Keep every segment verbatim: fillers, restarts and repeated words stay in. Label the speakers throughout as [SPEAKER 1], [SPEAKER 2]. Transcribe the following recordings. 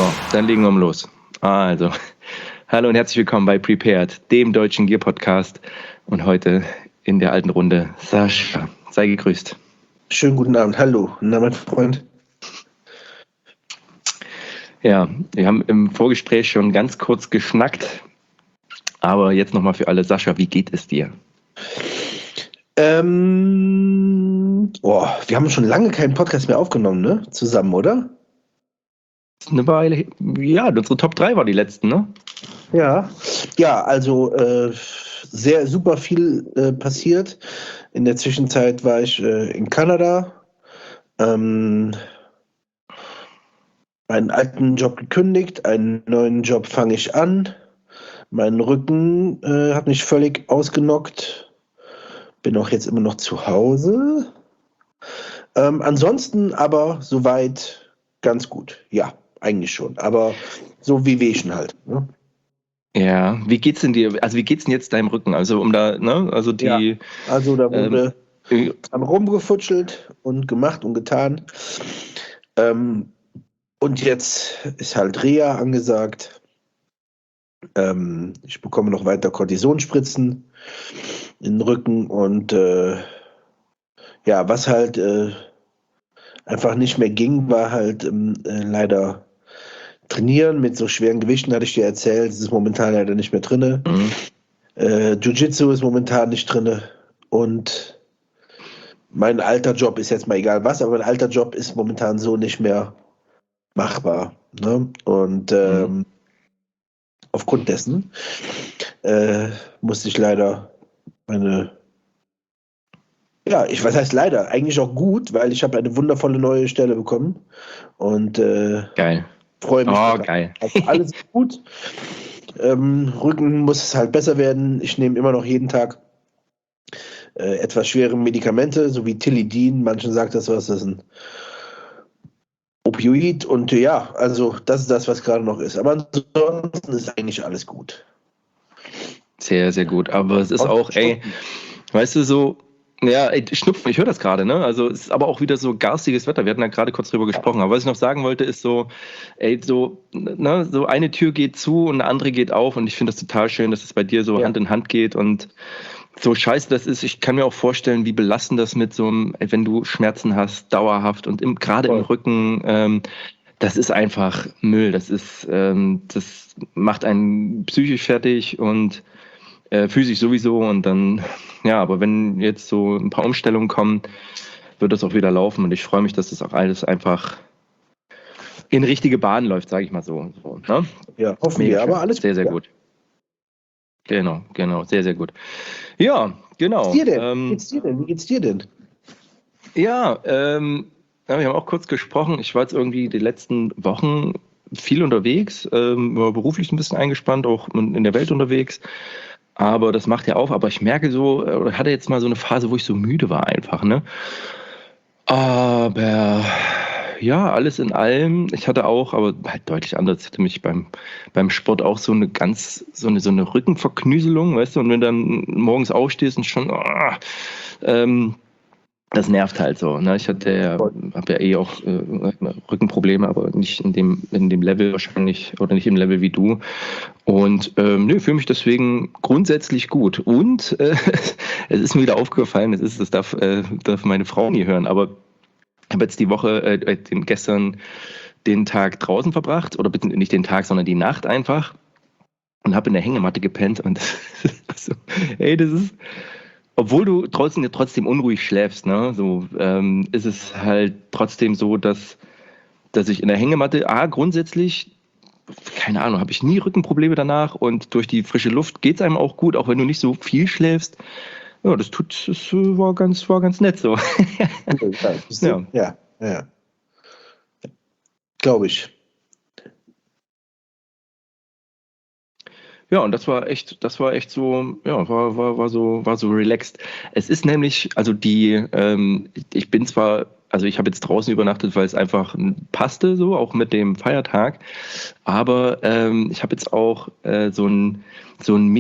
[SPEAKER 1] So, dann legen wir mal los. Also, hallo und herzlich willkommen bei Prepared, dem deutschen Gear-Podcast. Und heute in der alten Runde Sascha. Sei gegrüßt.
[SPEAKER 2] Schönen guten Abend. Hallo. Na, mein Freund.
[SPEAKER 1] Ja, wir haben im Vorgespräch schon ganz kurz geschnackt. Aber jetzt nochmal für alle. Sascha, wie geht es dir?
[SPEAKER 2] Ähm, oh, wir haben schon lange keinen Podcast mehr aufgenommen, ne? Zusammen, oder?
[SPEAKER 1] Eine Weile, ja, unsere Top drei war die letzten, ne?
[SPEAKER 2] Ja, ja, also äh, sehr super viel äh, passiert. In der Zwischenzeit war ich äh, in Kanada, ähm, meinen alten Job gekündigt, einen neuen Job fange ich an. Mein Rücken äh, hat mich völlig ausgenockt. Bin auch jetzt immer noch zu Hause. Ähm, ansonsten aber soweit ganz gut. Ja, eigentlich schon. Aber so wie Wehchen halt. Ne?
[SPEAKER 1] Ja, wie geht's denn dir? Also wie geht's denn jetzt deinem Rücken? Also um da, ne? Also die.
[SPEAKER 2] Ja, also da wurde
[SPEAKER 1] ähm,
[SPEAKER 2] dran rumgefutschelt und gemacht und getan. Ähm, und jetzt ist halt Reha angesagt. Ähm, ich bekomme noch weiter Kortisonspritzen in den Rücken und äh, ja, was halt äh, einfach nicht mehr ging, war halt ähm, äh, leider trainieren mit so schweren Gewichten, hatte ich dir erzählt. Das ist momentan leider nicht mehr drin.
[SPEAKER 1] Mhm.
[SPEAKER 2] Äh, Jiu-Jitsu ist momentan nicht drin. Und mein alter Job ist jetzt mal egal was, aber mein alter Job ist momentan so nicht mehr machbar. Ne? Und ähm,
[SPEAKER 1] Mhm.
[SPEAKER 2] aufgrund dessen äh, musste ich leider meine, ja, ich was heißt leider, eigentlich auch gut, weil ich habe eine wundervolle neue Stelle bekommen und äh,
[SPEAKER 1] Geil.
[SPEAKER 2] freue mich.
[SPEAKER 1] Oh,
[SPEAKER 2] total.
[SPEAKER 1] geil.
[SPEAKER 2] Also alles gut. Ähm, Rücken muss es halt besser werden. Ich nehme immer noch jeden Tag äh, etwas schwere Medikamente, so wie Tilidin. Manchen sagt das was, das ist ein Opioid. Und äh, ja, also das ist das, was gerade noch ist. Aber ansonsten ist eigentlich alles gut.
[SPEAKER 1] Sehr, sehr gut. Aber es ist auch, ey, weißt du, so, ja, ey, Schnupfen, ich höre das gerade, ne? Also es ist aber auch wieder so garstiges Wetter. Wir hatten ja gerade kurz drüber gesprochen. Aber was ich noch sagen wollte, ist so, ey, so, ne, so eine Tür geht zu und eine andere geht auf. Und ich finde das total schön, dass es bei dir so
[SPEAKER 2] Ja.
[SPEAKER 1] Hand in Hand geht. Und so scheiße das ist, ich kann mir auch vorstellen, wie belastend das mit so einem, ey, wenn du Schmerzen hast, dauerhaft und im, gerade im
[SPEAKER 2] Voll.
[SPEAKER 1] Rücken, ähm, das ist einfach Müll. Das ist, ähm, das macht einen psychisch fertig und äh, physisch sowieso. Und dann, ja, aber wenn jetzt so ein paar Umstellungen kommen, wird das auch wieder laufen. Und ich freue mich, dass das auch alles einfach in richtige Bahn läuft, sage ich mal so. so ne?
[SPEAKER 2] Ja, hoffen
[SPEAKER 1] Mega
[SPEAKER 2] wir,
[SPEAKER 1] schön.
[SPEAKER 2] aber alles
[SPEAKER 1] sehr, sehr
[SPEAKER 2] ja.
[SPEAKER 1] gut. Genau, genau, sehr, sehr gut. Ja, genau.
[SPEAKER 2] Wie geht's dir denn?
[SPEAKER 1] Ähm,
[SPEAKER 2] Wie geht's dir denn? Wie geht's dir denn?
[SPEAKER 1] Ja, ähm, ja, wir haben auch kurz gesprochen. Ich war jetzt irgendwie die letzten Wochen viel unterwegs, ähm, war beruflich ein bisschen eingespannt, auch in in der Welt unterwegs. Aber das macht ja auf. Aber ich merke so, äh, oder hatte jetzt mal so eine Phase, wo ich so müde war einfach, ne? Aber ja, alles in allem. Ich hatte auch, aber halt deutlich anders. Ich hatte mich beim, beim Sport auch so eine ganz, so eine, so eine Rückenverknüselung, weißt du, und wenn du dann morgens aufstehst und schon, ah, ähm, das nervt halt so. Ne? Ich hatte ja, habe ja eh auch äh, Rückenprobleme, aber nicht in dem, in dem Level wahrscheinlich oder nicht im Level wie du. Und ähm, nee, fühle mich deswegen grundsätzlich gut. Und äh, es ist mir wieder aufgefallen, es ist, das darf, äh, darf meine Frau nie hören, aber ich habe jetzt die Woche, äh, den, gestern den Tag draußen verbracht, oder bitte nicht den Tag, sondern die Nacht einfach und habe in der Hängematte gepennt und also, ey, das ist, obwohl du trotzdem, trotzdem unruhig schläfst, ne, so ähm, ist es halt trotzdem so, dass, dass ich in der Hängematte, A, grundsätzlich, keine Ahnung, habe ich nie Rückenprobleme danach und durch die frische Luft geht es einem auch gut, auch wenn du nicht so viel schläfst. Ja, das tut, das war ganz, war ganz nett so.
[SPEAKER 2] Ja, ja, ja. ja. Glaube ich.
[SPEAKER 1] Ja, und das war echt, das war echt so, ja, war, war, war so, war so relaxed. Es ist nämlich, also die, ähm, ich bin zwar, also ich habe jetzt draußen übernachtet, weil es einfach passte, so, auch mit dem Feiertag, aber ähm, ich habe jetzt auch äh, so ein, so ein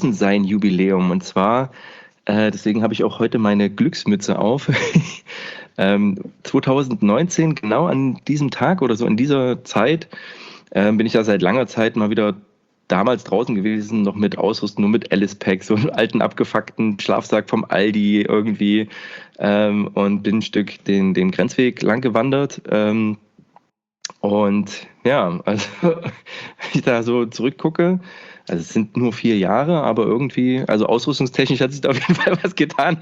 [SPEAKER 1] Mini-Draußen-Sein-Jubiläum und zwar, äh, deswegen habe ich auch heute meine Glücksmütze auf. Ähm, zwanzig neunzehn, genau an diesem Tag oder so in dieser Zeit, äh, bin ich ja seit langer Zeit mal wieder damals draußen gewesen, noch mit Ausrüstung, nur mit Alice Pack, so einen alten abgefuckten Schlafsack vom Aldi irgendwie, ähm, und bin ein Stück den, den Grenzweg lang gewandert. Ähm, und ja, also wenn ich da so zurückgucke, also es sind nur vier Jahre, aber irgendwie, also ausrüstungstechnisch hat sich da auf jeden Fall was getan.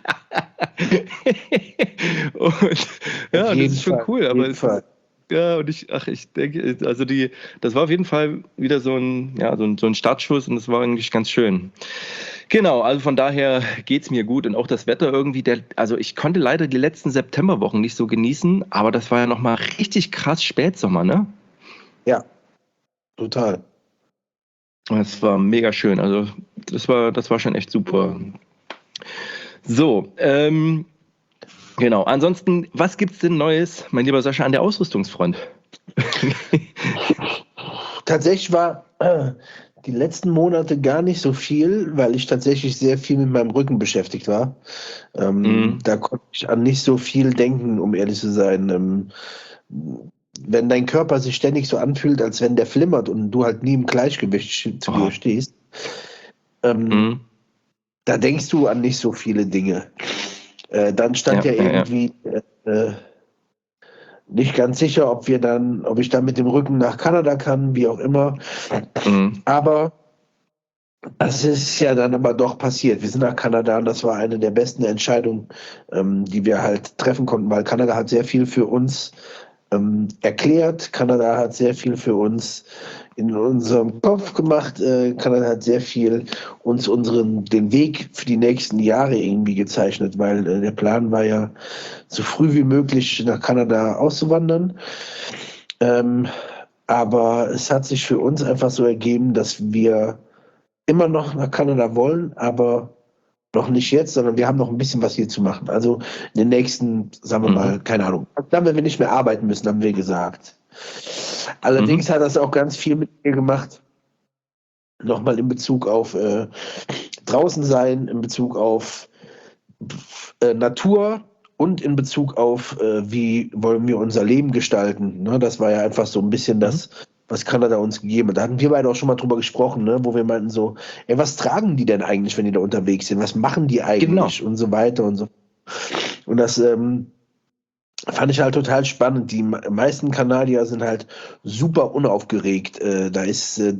[SPEAKER 1] Und
[SPEAKER 2] Auf
[SPEAKER 1] ja, das
[SPEAKER 2] jeden
[SPEAKER 1] ist schon
[SPEAKER 2] Fall,
[SPEAKER 1] cool,
[SPEAKER 2] auf
[SPEAKER 1] aber
[SPEAKER 2] jeden
[SPEAKER 1] es ist,
[SPEAKER 2] Fall.
[SPEAKER 1] ja, und ich, ach, ich denke, also die, das war auf jeden Fall wieder so ein, ja, so ein, so ein Startschuss und das war eigentlich ganz schön. Genau, also von daher geht's mir gut und auch das Wetter irgendwie, der, also ich konnte leider die letzten Septemberwochen nicht so genießen, aber das war ja nochmal richtig krass Spätsommer, ne?
[SPEAKER 2] Ja, total.
[SPEAKER 1] Das war mega schön, also das war, das war schon echt super. So, ähm, genau. Ansonsten, was gibt's denn Neues, mein lieber Sascha, an der Ausrüstungsfront?
[SPEAKER 2] Tatsächlich war äh, die letzten Monate gar nicht so viel, weil ich tatsächlich sehr viel mit meinem Rücken beschäftigt war. Ähm,
[SPEAKER 1] Mhm.
[SPEAKER 2] da konnte ich an nicht so viel denken, um ehrlich zu sein. Ähm, wenn dein Körper sich ständig so anfühlt, als wenn der flimmert und du halt nie im Gleichgewicht zu dir
[SPEAKER 1] Oh.
[SPEAKER 2] stehst, ähm,
[SPEAKER 1] Mhm.
[SPEAKER 2] da denkst du an nicht so viele Dinge. Äh, dann stand
[SPEAKER 1] Ja,
[SPEAKER 2] ja
[SPEAKER 1] ja, ja.
[SPEAKER 2] irgendwie äh, nicht ganz sicher, ob wir dann, ob ich dann mit dem Rücken nach Kanada kann, wie auch immer.
[SPEAKER 1] Mhm.
[SPEAKER 2] Aber das ist ja dann aber doch passiert. Wir sind nach Kanada und das war eine der besten Entscheidungen, ähm, die wir halt treffen konnten, weil Kanada hat sehr viel für uns ähm, erklärt. Kanada hat sehr viel für uns in unserem Kopf gemacht. Äh, Kanada hat sehr viel uns unseren, den Weg für die nächsten Jahre irgendwie gezeichnet, weil äh, der Plan war ja, so früh wie möglich nach Kanada auszuwandern. Ähm, aber es hat sich für uns einfach so ergeben, dass wir immer noch nach Kanada wollen, aber noch nicht jetzt, sondern wir haben noch ein bisschen was hier zu machen. Also in den nächsten, sagen wir mal,
[SPEAKER 1] Mhm.
[SPEAKER 2] keine Ahnung, dann, wenn wir nicht mehr arbeiten müssen, haben wir gesagt. Allerdings
[SPEAKER 1] Mhm.
[SPEAKER 2] hat das auch ganz viel mit mir gemacht, nochmal in Bezug auf äh, draußen sein, in Bezug auf äh, Natur und in Bezug auf, äh, wie wollen wir unser Leben gestalten. Ne? Das war ja einfach so ein bisschen
[SPEAKER 1] Mhm.
[SPEAKER 2] das, was Kanada uns gegeben hat. Da hatten wir beide auch schon mal drüber gesprochen, ne? Wo wir meinten so, ey, was tragen die denn eigentlich, wenn die da unterwegs sind? Was machen die
[SPEAKER 1] Genau.
[SPEAKER 2] eigentlich? Und so weiter und so. Und das ähm, fand ich halt total spannend. Die meisten Kanadier sind halt super unaufgeregt. Äh, da ist äh,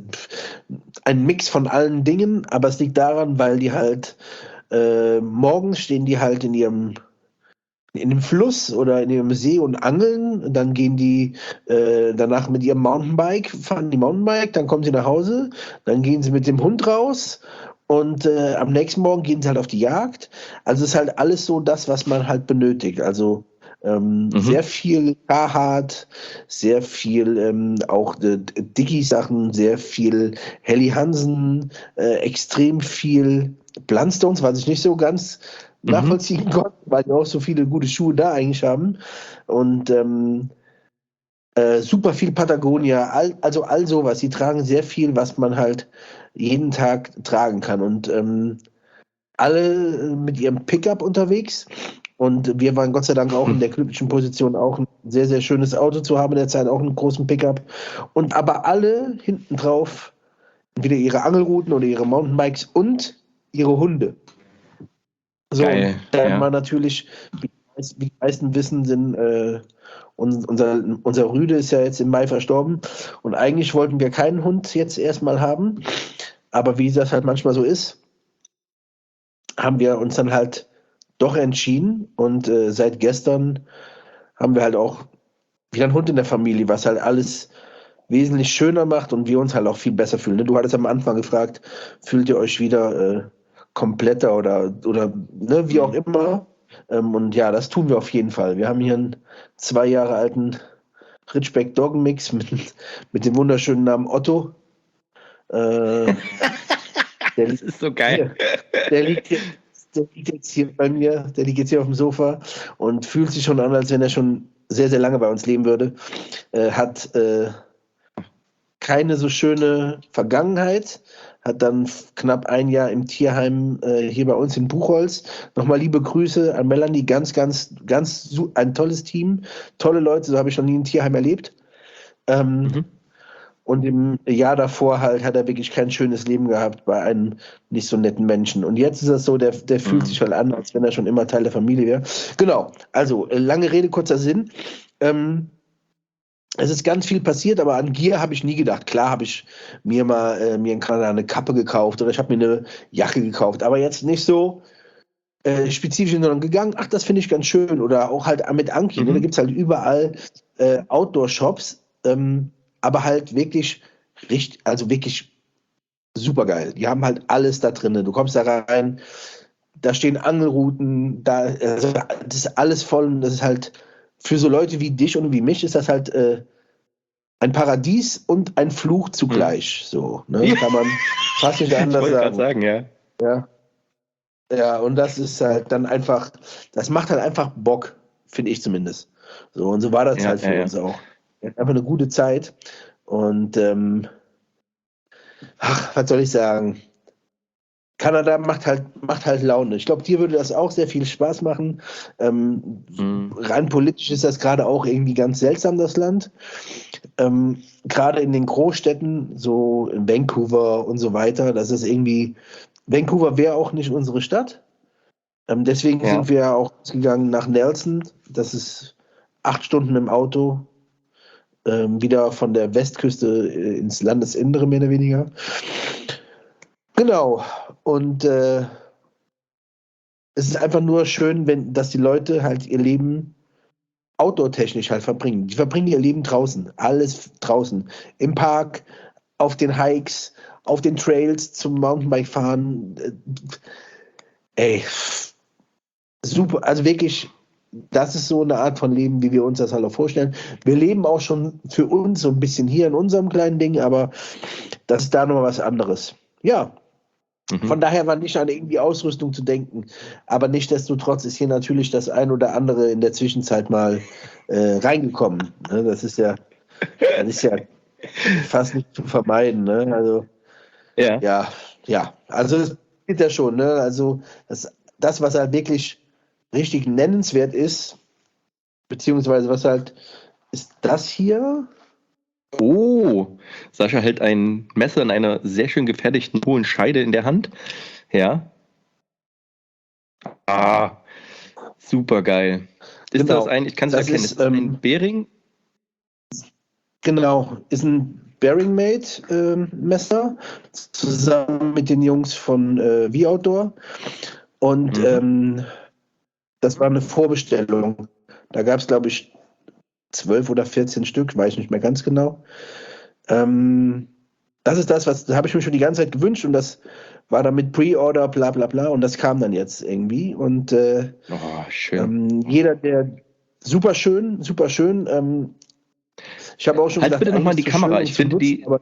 [SPEAKER 2] ein Mix von allen Dingen, aber es liegt daran, weil die halt äh, morgens stehen die halt in ihrem in dem Fluss oder in ihrem See und angeln. Dann gehen die äh, danach mit ihrem Mountainbike, fahren die Mountainbike, dann kommen sie nach Hause, dann gehen sie mit dem Hund raus und äh, am nächsten Morgen gehen sie halt auf die Jagd. Also es ist halt alles so das, was man halt benötigt. Also ähm, sehr
[SPEAKER 1] Mhm.
[SPEAKER 2] viel Carhartt, sehr viel ähm, auch äh, Dickie-Sachen, sehr viel Helly Hansen, äh, extrem viel Blundstones, was ich nicht so ganz
[SPEAKER 1] Mhm.
[SPEAKER 2] nachvollziehen konnte, weil die auch so viele gute Schuhe da eigentlich haben. Und ähm, äh, super viel Patagonia, all, also all sowas. Die tragen sehr viel, was man halt jeden Tag tragen kann. Und ähm, alle mit ihrem Pickup unterwegs. Und wir waren Gott sei Dank auch in der glücklichen Position, auch ein sehr, sehr schönes Auto zu haben in der Zeit, auch einen großen Pickup. Und aber alle hinten drauf entweder ihre Angelrouten oder ihre Mountainbikes und ihre Hunde. So, und
[SPEAKER 1] Geil,
[SPEAKER 2] dann
[SPEAKER 1] ja.
[SPEAKER 2] mal natürlich, wie die meisten wissen, sind äh, un- unser, unser Rüde ist ja jetzt im Mai verstorben. Und eigentlich wollten wir keinen Hund jetzt erstmal haben. Aber wie das halt manchmal so ist, haben wir uns dann halt doch entschieden. Und äh, seit gestern haben wir halt auch wieder einen Hund in der Familie, was halt alles wesentlich schöner macht und wir uns halt auch viel besser fühlen. Ne? Du hattest am Anfang gefragt, fühlt ihr euch wieder äh, kompletter oder, oder ne, wie auch
[SPEAKER 1] Mhm.
[SPEAKER 2] immer? Ähm, und ja, das tun wir auf jeden Fall. Wir haben hier einen zwei Jahre alten Ridgeback Doggen Mix mit, mit dem wunderschönen Namen Otto. Äh, der
[SPEAKER 1] Das
[SPEAKER 2] liegt
[SPEAKER 1] ist so geil.
[SPEAKER 2] hier. Der liegt jetzt, der liegt jetzt hier bei mir, der liegt jetzt hier auf dem Sofa und fühlt sich schon an, als wenn er schon sehr, sehr lange bei uns leben würde. Äh, hat äh, keine so schöne Vergangenheit. Hat dann knapp ein Jahr im Tierheim äh, hier bei uns in Buchholz. Nochmal liebe Grüße an Melanie, ganz, ganz, ganz ein tolles Team. Tolle Leute, so habe ich noch nie ein Tierheim erlebt. Ähm, mhm. Und im Jahr davor halt hat er wirklich kein schönes Leben gehabt bei einem nicht so netten Menschen. Und jetzt ist es so, der, der fühlt mhm. sich halt an, als wenn er schon immer Teil der Familie wäre. Genau, also lange Rede, kurzer Sinn. Ähm, es ist ganz viel passiert, aber an Gier habe ich nie gedacht. Klar habe ich mir mal äh, mir in Kanada eine Kappe gekauft oder ich habe mir eine Jacke gekauft, aber jetzt nicht so äh, spezifisch, sondern gegangen, ach, das finde ich ganz schön. Oder auch halt mit Anki, mhm. ne? Da gibt es halt überall äh, Outdoor-Shops, ähm, aber halt wirklich richtig, also wirklich super geil. Die haben halt alles da drin. Du kommst da rein, da stehen Angelrouten, da also das ist alles voll und das ist halt für so Leute wie dich und wie mich ist das halt äh, ein Paradies und ein Fluch zugleich. Hm. So, ne? Ja. Kann man fast nicht anders
[SPEAKER 1] ich
[SPEAKER 2] sagen.
[SPEAKER 1] sagen ja.
[SPEAKER 2] ja. Ja, und das ist halt dann einfach, das macht halt einfach Bock, finde ich zumindest. So, und so war das ja, halt für ja, uns ja. auch. Einfach eine gute Zeit. Und ähm, ach, was soll ich sagen? Kanada macht halt, macht halt Laune. Ich glaube, dir würde das auch sehr viel Spaß machen. Ähm, mhm. Rein politisch ist das gerade auch irgendwie ganz seltsam, das Land. Ähm, gerade in den Großstädten, so in Vancouver und so weiter, das ist irgendwie, Vancouver wäre auch nicht unsere Stadt. Ähm, deswegen ja. sind wir auch gegangen nach Nelson. Das ist acht Stunden im Auto. Ähm, wieder von der Westküste ins Landesinnere, mehr oder weniger. Genau. Und äh, es ist einfach nur schön, wenn, dass die Leute halt ihr Leben outdoor-technisch halt verbringen. Die verbringen ihr Leben draußen. Alles draußen. Im Park, auf den Hikes, auf den Trails zum Mountainbike fahren. Ey, super. Also wirklich, das ist so eine Art von Leben, wie wir uns das halt auch vorstellen. Wir leben auch schon für uns so ein bisschen hier in unserem kleinen Ding, aber das ist da nochmal was anderes. Ja. Mhm. Von daher war nicht an irgendwie Ausrüstung zu denken. Aber nichtsdestotrotz ist hier natürlich das ein oder andere in der Zwischenzeit mal äh, reingekommen. Ne? Das ist ja, das ist ja fast nicht zu vermeiden. Ne? Also, ja. ja, ja. Also das geht ja schon. Ne? Also das, das, was halt wirklich richtig nennenswert ist, beziehungsweise was halt, ist das hier.
[SPEAKER 1] Oh, Sascha hält ein Messer in einer sehr schön gefertigten hohen Scheide in der Hand. Ja. Ah, super geil. Ist genau. das ein, ich kann es erkennen, ist, ist das ähm, ein Bering?
[SPEAKER 2] Genau, ist ein Bering-Made-Messer, äh, zusammen mit den Jungs von äh, V-Outdoor. Und mhm. ähm, das war eine Vorbestellung. Da gab es, glaube ich, zwölf oder vierzehn Stück, weiß ich nicht mehr ganz genau. Ähm, das ist das, was das habe ich mir schon die ganze Zeit gewünscht und das war dann mit Pre-Order, bla bla bla und das kam dann jetzt irgendwie. Und äh,
[SPEAKER 1] oh, schön.
[SPEAKER 2] Ähm, jeder, der super schön, super schön. Ähm, ich habe auch schon
[SPEAKER 1] halt
[SPEAKER 2] gesagt,
[SPEAKER 1] bitte nochmal die Kamera, ich finde nutzen, die. Aber,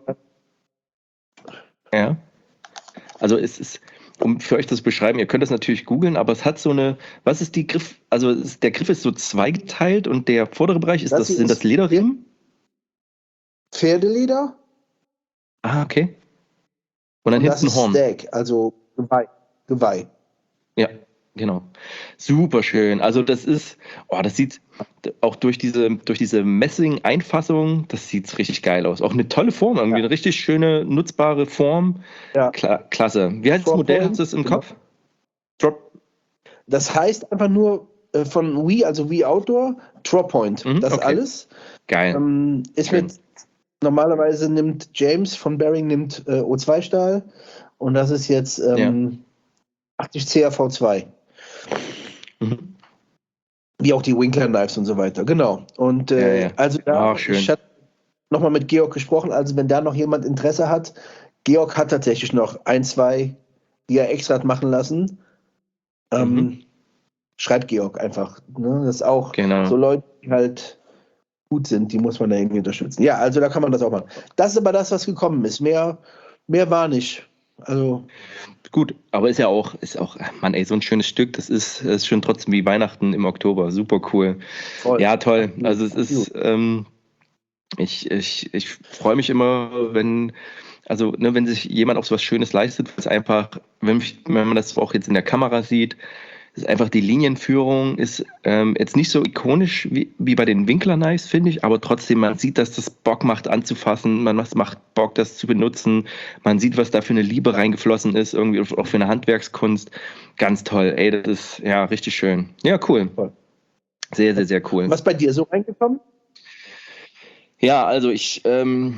[SPEAKER 1] ja. Also es ist, um für euch das zu beschreiben, ihr könnt das natürlich googeln, aber es hat so eine, was ist die Griff, also es, der Griff ist so zweigeteilt und der vordere Bereich, ist das, das sind das Lederriemen?
[SPEAKER 2] Pferdeleder.
[SPEAKER 1] Ah, okay. Und dann
[SPEAKER 2] und
[SPEAKER 1] hinten
[SPEAKER 2] das ist
[SPEAKER 1] Horn.
[SPEAKER 2] Stag, also Geweih. Geweih.
[SPEAKER 1] Ja, genau. Super schön. Also das ist, oh, das sieht auch durch diese, durch diese Messing-Einfassung, das sieht richtig geil aus. Auch eine tolle Form, irgendwie ja. eine richtig schöne, nutzbare Form. Ja. Kla- klasse. Wie heißt das Modell? Hast du das im genau. Kopf? Drop.
[SPEAKER 2] Das heißt einfach nur äh, von Wii, also Wii Outdoor, Drop Point. Mhm, das okay. alles.
[SPEAKER 1] Geil.
[SPEAKER 2] Ähm, ist mit, normalerweise nimmt James von Bering nimmt äh, O zwei Stahl und das ist jetzt ähm, ja. achtzig C A V zwei. Mhm. Wie auch die Winkler Knives und so weiter, genau. Und äh, ja, ja. also da,
[SPEAKER 1] Ach,
[SPEAKER 2] ich hatte nochmal mit Georg gesprochen, also wenn da noch jemand Interesse hat, Georg hat tatsächlich noch ein, zwei, die er extra hat machen lassen. Ähm, mhm. Schreibt Georg einfach. Ne? Das ist auch genau. so Leute, die halt gut sind, die muss man da irgendwie unterstützen. Ja, also da kann man das auch machen. Das ist aber das, was gekommen ist. Mehr, mehr war nicht. Also
[SPEAKER 1] gut, aber ist ja auch, ist auch, Mann, ey, so ein schönes Stück, das ist, ist schon trotzdem wie Weihnachten im Oktober, super cool. Voll. Ja, toll. Also es ist, ähm, Ich, ich, ich freue mich immer, wenn, also ne, wenn sich jemand auch so was Schönes leistet, was einfach, wenn, mich- wenn man das auch jetzt in der Kamera sieht, ist einfach die Linienführung ist ähm, jetzt nicht so ikonisch wie, wie bei den Winkler Knives, finde ich, aber trotzdem, man sieht, dass das Bock macht anzufassen, man macht macht Bock, das zu benutzen, man sieht, was da für eine Liebe reingeflossen ist, irgendwie auch für eine Handwerkskunst. Ganz toll, ey, das ist ja richtig schön. Ja, cool.
[SPEAKER 2] Toll.
[SPEAKER 1] Sehr, sehr, sehr cool.
[SPEAKER 2] Was ist bei dir so reingekommen?
[SPEAKER 1] Ja, also ich, ähm,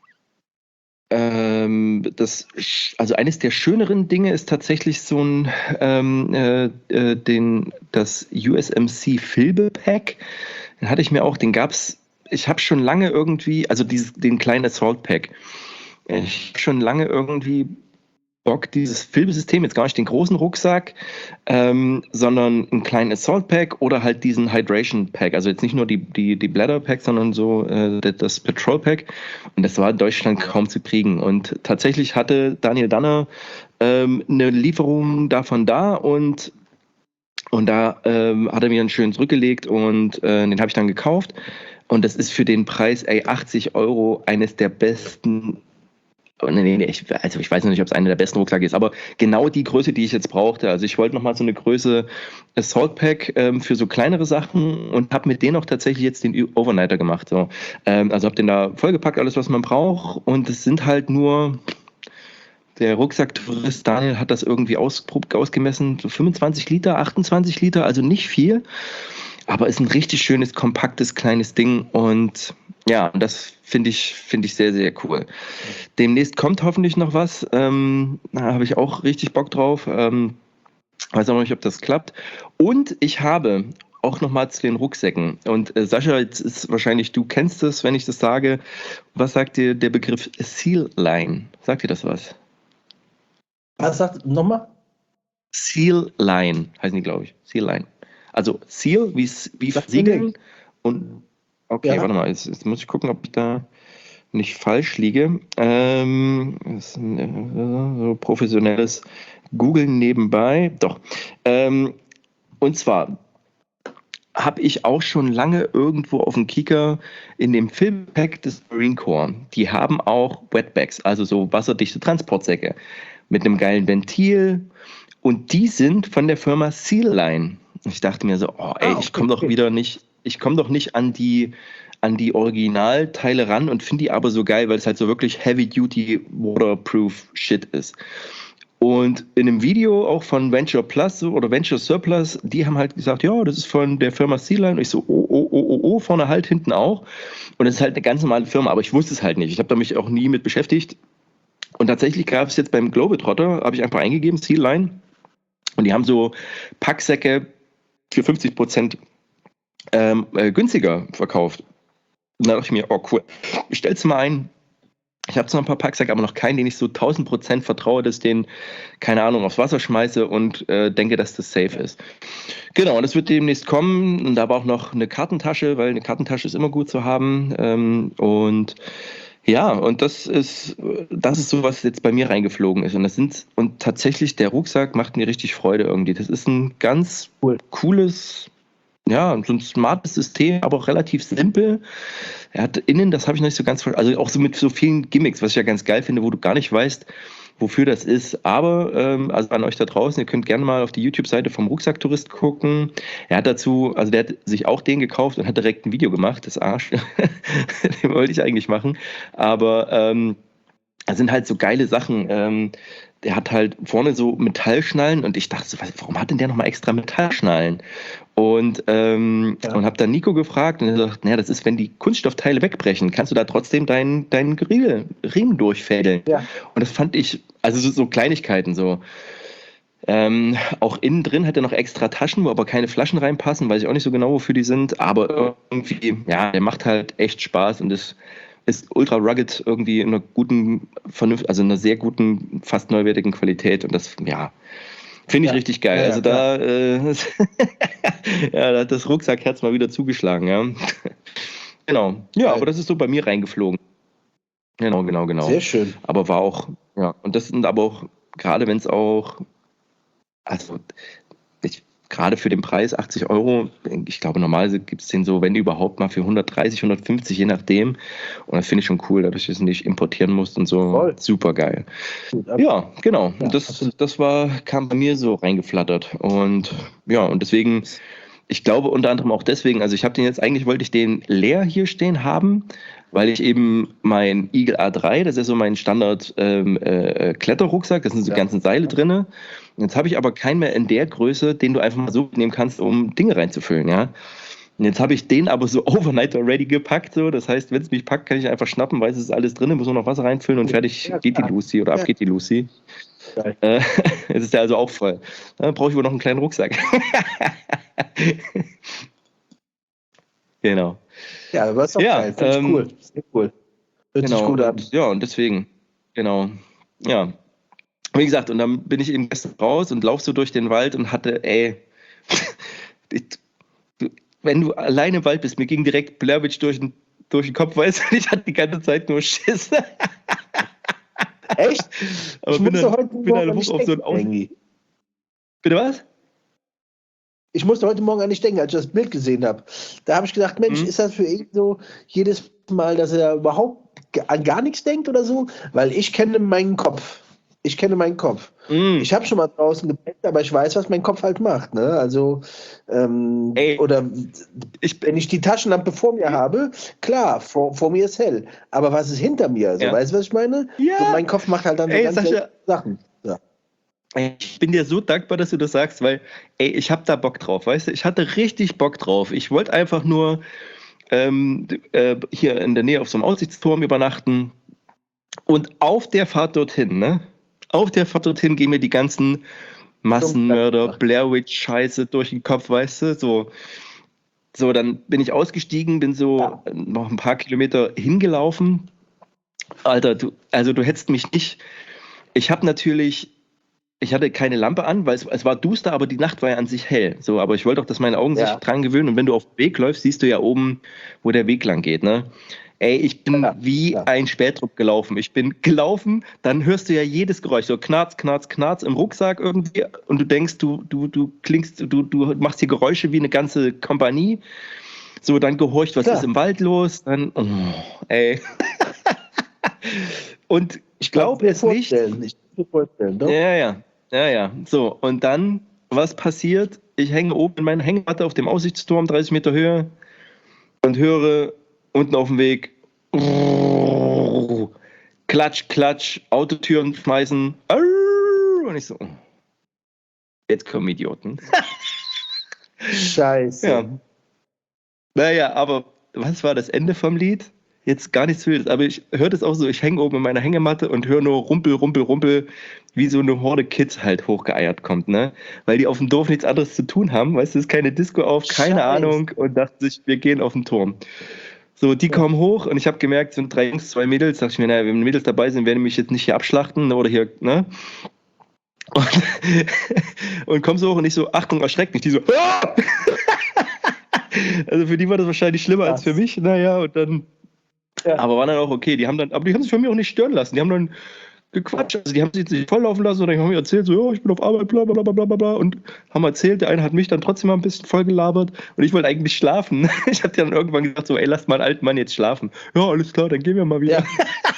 [SPEAKER 1] ähm, das, sch- also eines der schöneren Dinge ist tatsächlich so ein, ähm, äh, äh, den, das U S M C Filbe Pack. Den hatte ich mir auch, den gab's, ich habe schon lange irgendwie, also dieses, den kleinen Assault Pack. Ich habe schon lange irgendwie Bock, dieses Filmsystem, jetzt gar nicht den großen Rucksack, ähm, sondern einen kleinen Assault Pack oder halt diesen Hydration Pack. Also jetzt nicht nur die, die, die Bladder Pack, sondern so äh, das Patrol Pack. Und das war in Deutschland kaum zu kriegen. Und tatsächlich hatte Daniel Danner ähm, eine Lieferung davon da und, und da ähm, hat er mir einen schön zurückgelegt und äh, den habe ich dann gekauft. Und das ist für den Preis, ey, achtzig Euro, eines der besten. Oh, nee, nee, nee, ich, also ich weiß noch nicht, ob es einer der besten Rucksäcke ist, aber genau die Größe, die ich jetzt brauchte. Also ich wollte nochmal so eine Größe Assault Pack ähm, für so kleinere Sachen und habe mit denen auch tatsächlich jetzt den Overnighter gemacht. So. Ähm, also habe den da vollgepackt, alles, was man braucht. Und es sind halt nur, der Rucksacktourist Daniel hat das irgendwie ausprobt, ausgemessen, so fünfundzwanzig Liter, achtundzwanzig Liter, also nicht viel. Aber ist ein richtig schönes, kompaktes, kleines Ding und ja, das finde ich, finde ich sehr, sehr cool. Demnächst kommt hoffentlich noch was. Ähm, da habe ich auch richtig Bock drauf. Ähm, weiß auch noch nicht, ob das klappt. Und ich habe auch noch mal zu den Rucksäcken. Und äh, Sascha, jetzt ist wahrscheinlich, du kennst es, wenn ich das sage. Was sagt dir der Begriff Seal Line? Sagt dir das was?
[SPEAKER 2] Was sagt nochmal?
[SPEAKER 1] Seal Line heißen die, glaube ich. Seal Line. Also Seal wie, wie
[SPEAKER 2] Sagt mir
[SPEAKER 1] Versiegeln
[SPEAKER 2] nichts.
[SPEAKER 1] und okay,
[SPEAKER 2] Ja.
[SPEAKER 1] warte mal, jetzt, jetzt muss ich gucken, ob ich da nicht falsch liege. Ähm, das ist ein, äh, so professionelles Googlen nebenbei. Doch. Ähm, und zwar habe ich auch schon lange irgendwo auf dem Kicker in dem Filmpack des Marine Corps. Die haben auch Wetbags, also so wasserdichte Transportsäcke mit einem geilen Ventil. Und die sind von der Firma Seal Line. Ich dachte mir so, oh ey,
[SPEAKER 2] Ah,
[SPEAKER 1] ich
[SPEAKER 2] okay,
[SPEAKER 1] komme doch
[SPEAKER 2] okay.
[SPEAKER 1] wieder nicht, ich komme doch nicht an die, an die Originalteile ran und finde die aber so geil, weil es halt so wirklich Heavy-Duty Waterproof Shit ist. Und in einem Video auch von Venture Plus so, oder Venture Surplus, die haben halt gesagt, ja, das ist von der Firma Sea-Line. Und ich so, oh, oh, oh, oh, oh, vorne halt, hinten auch. Und es ist halt eine ganz normale Firma, aber ich wusste es halt nicht. Ich habe da mich auch nie mit beschäftigt. Und tatsächlich gab es jetzt beim Globetrotter, habe ich einfach eingegeben, Sea-Line. Und die haben so Packsäcke für fünfzig Prozent ähm, äh, günstiger verkauft. Und da dachte ich mir, oh cool, bestellst du mal ein. Ich habe zwar ein paar Packsäcke, aber noch keinen, den ich so tausend Prozent vertraue, dass ich den, keine Ahnung, aufs Wasser schmeiße und äh, denke, dass das safe ist. Genau, und das wird demnächst kommen. Und da war auch noch eine Kartentasche, weil eine Kartentasche ist immer gut zu haben. Ähm, und ja, und das ist, das ist so, was jetzt bei mir reingeflogen ist. Und das sind, und tatsächlich, der Rucksack macht mir richtig Freude irgendwie. Das ist ein ganz
[SPEAKER 2] Cool.
[SPEAKER 1] cooles, ja, so ein smartes System, aber auch relativ simpel. Er hat innen, das habe ich noch nicht so ganz verstanden, also auch so mit so vielen Gimmicks, was ich ja ganz geil finde, wo du gar nicht weißt, wofür das ist. Aber ähm, also an euch da draußen, ihr könnt gerne mal auf die YouTube-Seite vom Rucksacktourist gucken. Er hat dazu, also der hat sich auch den gekauft und hat direkt ein Video gemacht, das Arsch. Den wollte ich eigentlich machen. Aber ähm, das sind halt so geile Sachen. Ähm, der hat halt vorne so Metallschnallen und ich dachte so, was, warum hat denn der nochmal extra Metallschnallen? Und, ähm,
[SPEAKER 2] Ja.
[SPEAKER 1] und habe dann Nico gefragt und er sagt, naja, das ist, wenn die Kunststoffteile wegbrechen, kannst du da trotzdem deinen dein Riemen durchfädeln.
[SPEAKER 2] Ja.
[SPEAKER 1] Und das fand ich, also so, so Kleinigkeiten so. Ähm, auch innen drin hat er noch extra Taschen, wo aber keine Flaschen reinpassen, weiß ich auch nicht so genau, wofür die sind. Aber irgendwie, ja, der macht halt echt Spaß und ist, ist ultra rugged irgendwie in einer guten, vernünft, also in einer sehr guten, fast neuwertigen Qualität. Und das, ja, finde ich
[SPEAKER 2] Ja.
[SPEAKER 1] richtig geil.
[SPEAKER 2] Ja, ja,
[SPEAKER 1] also da, äh, ja, da hat das Rucksackherz mal wieder zugeschlagen, ja. Genau. Ja,
[SPEAKER 2] Geil.
[SPEAKER 1] aber das ist so bei mir reingeflogen. Genau, genau, genau.
[SPEAKER 2] Sehr schön.
[SPEAKER 1] Aber war auch, ja, und das sind aber auch, gerade wenn es auch, also ich, gerade für den Preis achtzig Euro, ich glaube normalerweise gibt es den so, wenn überhaupt mal für hundertdreißig, hundertfünfzig, je nachdem. Und das finde ich schon cool, dadurch, dass du es nicht importieren musst und so.
[SPEAKER 2] Voll.
[SPEAKER 1] Super geil.
[SPEAKER 2] Gut, ab-
[SPEAKER 1] Ja, genau.
[SPEAKER 2] Ja,
[SPEAKER 1] Und das,
[SPEAKER 2] absolut.
[SPEAKER 1] das war, kam bei mir so reingeflattert. Und ja, und deswegen, ich glaube unter anderem auch deswegen, also ich habe den jetzt, eigentlich wollte ich den leer hier stehen haben, weil ich eben mein Eagle A drei, das ist so mein Standard ähm, äh, Kletterrucksack, da sind so
[SPEAKER 2] Ja.
[SPEAKER 1] ganzen Seile drinne. Jetzt habe ich aber keinen mehr in der Größe, den du einfach mal so nehmen kannst, um Dinge reinzufüllen, ja. Und jetzt habe ich den aber so overnight already gepackt, so. Das heißt, wenn es mich packt, kann ich einfach schnappen, weiß, es ist alles drin, muss nur noch Wasser reinfüllen und fertig
[SPEAKER 2] Ja,
[SPEAKER 1] geht die
[SPEAKER 2] klar.
[SPEAKER 1] Lucy oder ab
[SPEAKER 2] Ja.
[SPEAKER 1] geht die Lucy.
[SPEAKER 2] Geil.
[SPEAKER 1] Äh, Jetzt ist der also auch voll. Dann brauche ich wohl noch einen kleinen Rucksack. Genau.
[SPEAKER 2] Ja, aber ist doch
[SPEAKER 1] Ja,
[SPEAKER 2] geil. Finde ich
[SPEAKER 1] ähm,
[SPEAKER 2] cool. Sehr cool. Hört sich
[SPEAKER 1] Genau.
[SPEAKER 2] gut an.
[SPEAKER 1] Und, ja, und deswegen, genau. Ja. Wie gesagt, und dann bin ich eben gestern raus und lauf so durch den Wald und hatte, ey, ich, du, wenn du alleine im Wald bist, mir ging direkt Blair Witch durch den, durch den Kopf, weißt du, ich hatte die ganze Zeit nur Schiss.
[SPEAKER 2] Echt?
[SPEAKER 1] Aber
[SPEAKER 2] ich
[SPEAKER 1] bin
[SPEAKER 2] musste
[SPEAKER 1] dann,
[SPEAKER 2] heute
[SPEAKER 1] bin
[SPEAKER 2] Morgen
[SPEAKER 1] dann
[SPEAKER 2] an
[SPEAKER 1] hoch
[SPEAKER 2] dich
[SPEAKER 1] auf so
[SPEAKER 2] denken,
[SPEAKER 1] ein Aus...
[SPEAKER 2] irgendwie.
[SPEAKER 1] Bitte was?
[SPEAKER 2] Ich musste heute Morgen an dich denken, als ich das Bild gesehen habe. Da habe ich gedacht, Mensch,
[SPEAKER 1] Mhm.
[SPEAKER 2] ist das für ihn so jedes Mal, dass er überhaupt ge- an gar nichts denkt oder so? Weil ich kenne meinen Kopf. Ich kenne meinen Kopf.
[SPEAKER 1] Mhm.
[SPEAKER 2] Ich habe schon mal draußen gepennt, aber ich weiß, was mein Kopf halt macht. Ne? Also, ähm,
[SPEAKER 1] Ey,
[SPEAKER 2] oder
[SPEAKER 1] ich,
[SPEAKER 2] wenn ich die Taschenlampe vor mir habe, klar, vor, vor mir ist hell. Aber was ist hinter mir? So,
[SPEAKER 1] Ja.
[SPEAKER 2] weißt du, was ich meine?
[SPEAKER 1] Ja.
[SPEAKER 2] So, mein Kopf macht halt dann so
[SPEAKER 1] Ey,
[SPEAKER 2] ganz
[SPEAKER 1] Sascha,
[SPEAKER 2] seltsame Sachen. Ja.
[SPEAKER 1] ich bin dir so dankbar, dass du das sagst, weil, ey, ich hab da Bock drauf, weißt du? Ich hatte richtig Bock drauf. Ich wollte einfach nur ähm, äh, hier in der Nähe auf so einem Aussichtsturm übernachten. Und auf der Fahrt dorthin, ne? Auf der Fahrt dorthin gehen mir die ganzen Massenmörder, Blair Witch-Scheiße durch den Kopf, weißt du? So, so, dann bin ich ausgestiegen, bin so
[SPEAKER 2] Ja.
[SPEAKER 1] noch ein paar Kilometer hingelaufen. Alter, du, also du hättest mich nicht. Ich habe natürlich. Ich hatte keine Lampe an, weil es, es war duster, aber die Nacht war ja an sich hell. So, aber ich wollte auch, dass meine Augen
[SPEAKER 2] Ja.
[SPEAKER 1] sich dran gewöhnen. Und wenn du auf den Weg läufst, siehst du ja oben, wo der Weg lang geht. Ne? Ey, ich bin
[SPEAKER 2] Ja,
[SPEAKER 1] wie
[SPEAKER 2] ja.
[SPEAKER 1] ein Spätrupp gelaufen. Ich bin gelaufen, dann hörst du ja jedes Geräusch, so knarz, knarz, knarz im Rucksack irgendwie. Und du denkst, du, du, du klingst, du, du machst hier Geräusche wie eine ganze Kompanie. So, dann gehorcht, was
[SPEAKER 2] Klar.
[SPEAKER 1] ist im Wald los? Dann, oh, ey. Und ich glaube es nicht.
[SPEAKER 2] Ich kann mir vorstellen, doch.
[SPEAKER 1] Ja, ja, ja, ja. So, und dann, was passiert? Ich hänge oben in meiner Hängematte auf dem Aussichtsturm, dreißig Meter Höhe, und höre unten auf dem Weg Klatsch, Klatsch, Autotüren schmeißen. Und ich so, jetzt kommen Idioten.
[SPEAKER 2] Scheiße.
[SPEAKER 1] Ja. Naja, aber was war das Ende vom Lied? Jetzt gar nichts Wildes, aber ich höre das auch so, ich hänge oben in meiner Hängematte und höre nur Rumpel, Rumpel, Rumpel, wie so eine Horde Kids halt hochgeeiert kommt, ne? Weil die auf dem Dorf nichts anderes zu tun haben, weißt du, es ist keine Disco auf, keine
[SPEAKER 2] Scheiße.
[SPEAKER 1] Ahnung, und dachten sich, wir gehen auf den Turm. So, die kommen hoch und ich habe gemerkt, es sind drei Jungs, zwei Mädels, dachte ich mir, naja, wenn Mädels dabei sind, werden die mich jetzt nicht hier abschlachten, ne, oder hier, ne? Und, und komm so hoch und ich so, Achtung, erschreckt mich, die so, ah! Also für die war das wahrscheinlich schlimmer als für mich, naja, und dann,
[SPEAKER 2] Ja.
[SPEAKER 1] aber war dann auch okay, die haben dann, aber die haben sich von mir auch nicht stören lassen, die haben dann gequatscht, also die haben sich nicht volllaufen lassen, sondern die haben mir erzählt, so, ja, ich bin auf Arbeit, bla bla bla bla bla bla, und haben erzählt, der eine hat mich dann trotzdem mal ein bisschen voll gelabert und ich wollte eigentlich schlafen. Ich habe dann irgendwann gesagt, so, ey, lass mal einen alten Mann jetzt schlafen. Ja, alles klar, dann gehen wir mal wieder.
[SPEAKER 2] Ja.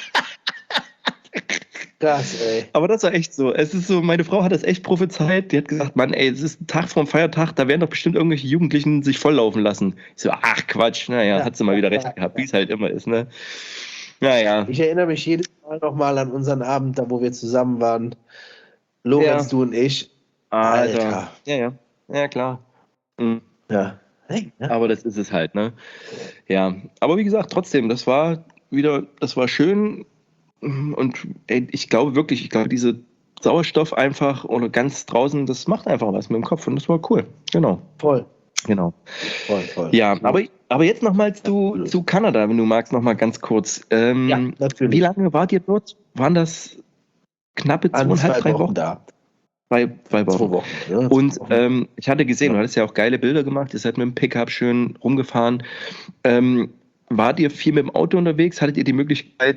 [SPEAKER 2] Krass, ey.
[SPEAKER 1] Aber das war echt so. Es ist so, meine Frau hat das echt prophezeit. Die hat gesagt, Mann, ey, es ist ein Tag vor dem Feiertag, da werden doch bestimmt irgendwelche Jugendlichen sich volllaufen lassen. Ich so, ach Quatsch, naja,
[SPEAKER 2] Ja.
[SPEAKER 1] hat sie mal wieder recht gehabt, wie es halt immer ist, ne? Naja.
[SPEAKER 2] Ich erinnere mich jedes Mal nochmal an unseren Abend, da wo wir zusammen waren. Lorenz,
[SPEAKER 1] Ja.
[SPEAKER 2] du und ich.
[SPEAKER 1] Alter.
[SPEAKER 2] Alter.
[SPEAKER 1] Ja, ja. Ja, klar. Mhm.
[SPEAKER 2] Ja. Hey, ja.
[SPEAKER 1] Aber das ist es halt, ne? Ja. Aber wie gesagt, trotzdem, das war wieder, das war schön. Und ey, ich glaube wirklich, ich glaube, diese Sauerstoff einfach oder ganz draußen, das macht einfach was mit dem Kopf und das war cool. Genau.
[SPEAKER 2] Voll.
[SPEAKER 1] Genau.
[SPEAKER 2] Voll, voll.
[SPEAKER 1] Ja, aber, aber jetzt nochmal zu, zu Kanada, wenn du magst, nochmal ganz kurz. Ähm,
[SPEAKER 2] Ja, natürlich.
[SPEAKER 1] Wie lange wart ihr dort? Waren das knappe
[SPEAKER 2] An
[SPEAKER 1] zweieinhalb,
[SPEAKER 2] zwei
[SPEAKER 1] drei
[SPEAKER 2] Wochen
[SPEAKER 1] Wochen?
[SPEAKER 2] da.
[SPEAKER 1] Zwei, zwei Wochen.
[SPEAKER 2] Zwei Wochen. Ja,
[SPEAKER 1] Und
[SPEAKER 2] zwei Wochen.
[SPEAKER 1] ähm, ich hatte gesehen,
[SPEAKER 2] Ja.
[SPEAKER 1] du hattest ja auch geile Bilder gemacht, ihr seid mit dem Pickup schön rumgefahren. Ähm, wart ihr viel mit dem Auto unterwegs? Hattet ihr die Möglichkeit,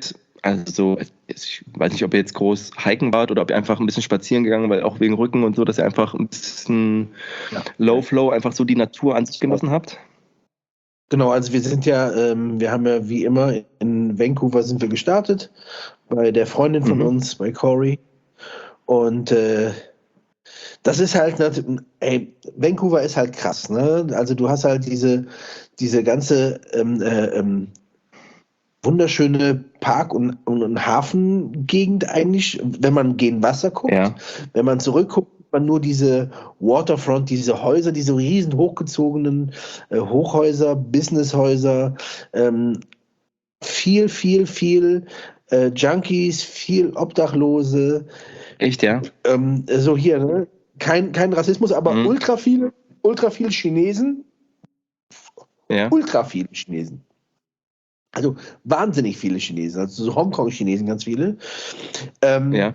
[SPEAKER 1] Also so, ich weiß nicht, ob ihr jetzt groß hiken wart oder ob ihr einfach ein bisschen spazieren gegangen, weil auch wegen Rücken und so, dass ihr einfach ein bisschen
[SPEAKER 2] Ja.
[SPEAKER 1] Low Flow, einfach so die Natur an sich genossen habt.
[SPEAKER 2] Genau, also wir sind ja, ähm, wir haben ja wie immer in Vancouver sind wir gestartet, bei der Freundin von
[SPEAKER 1] Mhm.
[SPEAKER 2] uns, bei Corey. Und äh, das ist halt, ey, Vancouver ist halt krass, ne? Also du hast halt diese, diese ganze ähm, äh, ähm, wunderschöne Park- und, und, und Hafengegend eigentlich, wenn man gegen Wasser guckt.
[SPEAKER 1] Ja.
[SPEAKER 2] Wenn man zurückguckt, sieht man nur diese Waterfront, diese Häuser, diese riesen hochgezogenen äh, Hochhäuser, Businesshäuser, ähm, viel, viel, viel äh, Junkies, viel Obdachlose.
[SPEAKER 1] Echt, ja?
[SPEAKER 2] Ähm, so hier, ne? Kein, kein Rassismus, aber
[SPEAKER 1] Mhm.
[SPEAKER 2] ultra viele, ultra viele Chinesen,
[SPEAKER 1] Ja.
[SPEAKER 2] ultra viele Chinesen. Also wahnsinnig viele Chinesen, also so Hongkong-Chinesen ganz viele. Ähm,
[SPEAKER 1] Ja.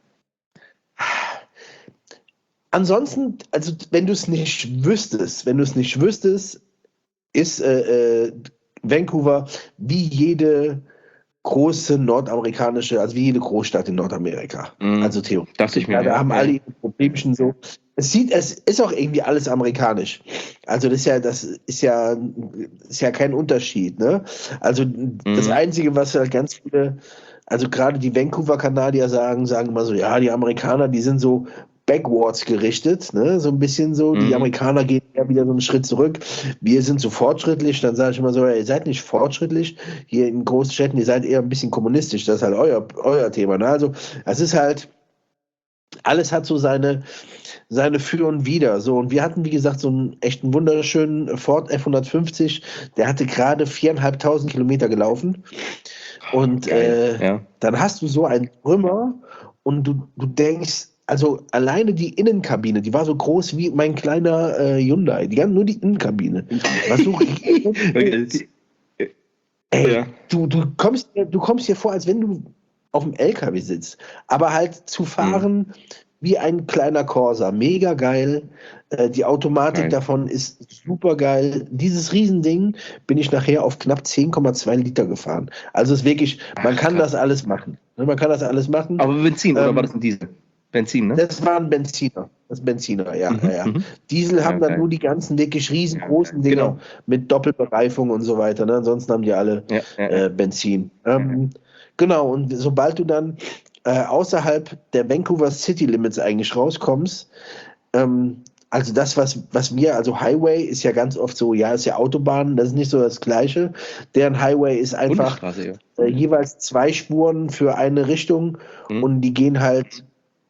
[SPEAKER 2] Ansonsten, also wenn du es nicht wüsstest, wenn du es nicht wüsstest, ist äh, äh, Vancouver wie jede große nordamerikanische, also wie jede Großstadt in Nordamerika.
[SPEAKER 1] Mhm.
[SPEAKER 2] Also theoretisch.
[SPEAKER 1] Dachte ich mir,
[SPEAKER 2] Ja, da
[SPEAKER 1] ja,
[SPEAKER 2] haben
[SPEAKER 1] ja.
[SPEAKER 2] alle ihre Problemchen so. Es sieht, es ist auch irgendwie alles amerikanisch. Also das ist ja, das ist ja, ist ja kein Unterschied, ne? Also das
[SPEAKER 1] Mhm.
[SPEAKER 2] Einzige, was halt ganz viele, also gerade die Vancouver-Kanadier sagen, sagen immer so, ja, die Amerikaner, die sind so backwards gerichtet, ne? So ein bisschen so. Die
[SPEAKER 1] Mhm.
[SPEAKER 2] Amerikaner gehen ja wieder so einen Schritt zurück. Wir sind so fortschrittlich. Dann sage ich immer so, ey, ihr seid nicht fortschrittlich hier in Großstädten, ihr seid eher ein bisschen kommunistisch. Das ist halt euer, euer Thema. Ne? Also es ist halt, alles hat so seine, seine Für und Wider. So, und wir hatten, wie gesagt, so einen echten wunderschönen Ford F hundertfünfzig. Der hatte gerade viereinhalbtausend Kilometer gelaufen. Und
[SPEAKER 1] Geil,
[SPEAKER 2] äh,
[SPEAKER 1] ja.
[SPEAKER 2] dann hast du so einen Trümmer und du, du denkst, also alleine die Innenkabine, die war so groß wie mein kleiner äh, Hyundai. Die haben nur die Innenkabine. War so riesig. Ey,
[SPEAKER 1] Ja.
[SPEAKER 2] du, du, kommst, dir- du kommst dir vor, als wenn du auf dem L K W sitzt. Aber halt zu fahren wie ein kleiner Corsa. Mega geil. Äh, die Automatik
[SPEAKER 1] Geil.
[SPEAKER 2] davon ist super geil. Dieses Riesending bin ich nachher auf knapp zehn Komma zwei Liter gefahren. Also es ist wirklich, man
[SPEAKER 1] Ach,
[SPEAKER 2] kann
[SPEAKER 1] krass.
[SPEAKER 2] das alles machen. Ne, Man kann das alles machen.
[SPEAKER 1] Aber Benzin, oder
[SPEAKER 2] Ähm,
[SPEAKER 1] war das ein Diesel? Benzin, ne?
[SPEAKER 2] Das war ein Benziner. Das ist Benziner, ja,
[SPEAKER 1] Mhm,
[SPEAKER 2] ja, ja.
[SPEAKER 1] mhm.
[SPEAKER 2] Diesel
[SPEAKER 1] Ja,
[SPEAKER 2] haben dann
[SPEAKER 1] geil.
[SPEAKER 2] nur die ganzen wirklich riesengroßen
[SPEAKER 1] Ja,
[SPEAKER 2] Dinger
[SPEAKER 1] genau.
[SPEAKER 2] mit Doppelbereifung und so weiter. Ne? Ansonsten haben die alle
[SPEAKER 1] Ja, ja, ja.
[SPEAKER 2] äh, Benzin. Ähm, genau, und sobald du dann äh, außerhalb der Vancouver City Limits eigentlich rauskommst, ähm, also das, was, was wir, also Highway ist ja ganz oft so, ja, ist ja Autobahn, das ist nicht so das Gleiche. Deren Highway ist einfach
[SPEAKER 1] Bundesstraße, ja.
[SPEAKER 2] äh, jeweils zwei Spuren für eine Richtung
[SPEAKER 1] Mhm.
[SPEAKER 2] und die gehen halt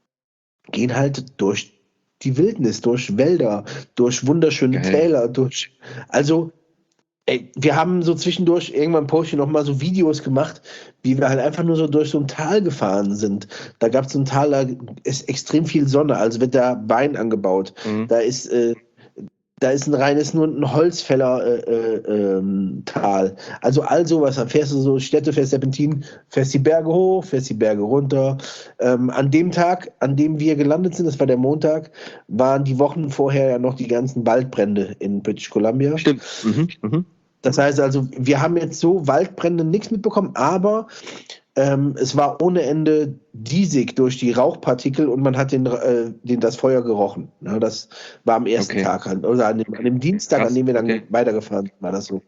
[SPEAKER 2] gehen halt durch die Wildnis, durch Wälder, durch wunderschöne
[SPEAKER 1] Geil.
[SPEAKER 2] Täler, durch. Also, ey, wir haben so zwischendurch, irgendwann poste ich noch mal so Videos gemacht, wie wir halt einfach nur so durch so ein Tal gefahren sind. Da gab es so ein Tal, da ist extrem viel Sonne, also wird da Wein angebaut.
[SPEAKER 1] Mhm.
[SPEAKER 2] Da ist, äh, da ist ein reines, nur ein Holzfäller äh, äh, ähm, Tal. Also all sowas, dann fährst du so Städte, fährst Serpentin, fährst die Berge hoch, fährst die Berge runter. Ähm, an dem Tag, an dem wir gelandet sind, das war der Montag, waren die Wochen vorher ja noch die ganzen Waldbrände in British Columbia.
[SPEAKER 1] Stimmt. Mhm, mhm.
[SPEAKER 2] Das heißt also, wir haben jetzt so Waldbrände nichts mitbekommen, aber ähm, es war ohne Ende diesig durch die Rauchpartikel und man hat den, äh, den, das Feuer gerochen. Ja, das war am ersten
[SPEAKER 1] Okay.
[SPEAKER 2] Tag, halt, oder an dem, an dem Dienstag,
[SPEAKER 1] Krass,
[SPEAKER 2] an dem wir dann
[SPEAKER 1] okay.
[SPEAKER 2] weitergefahren sind, war das so.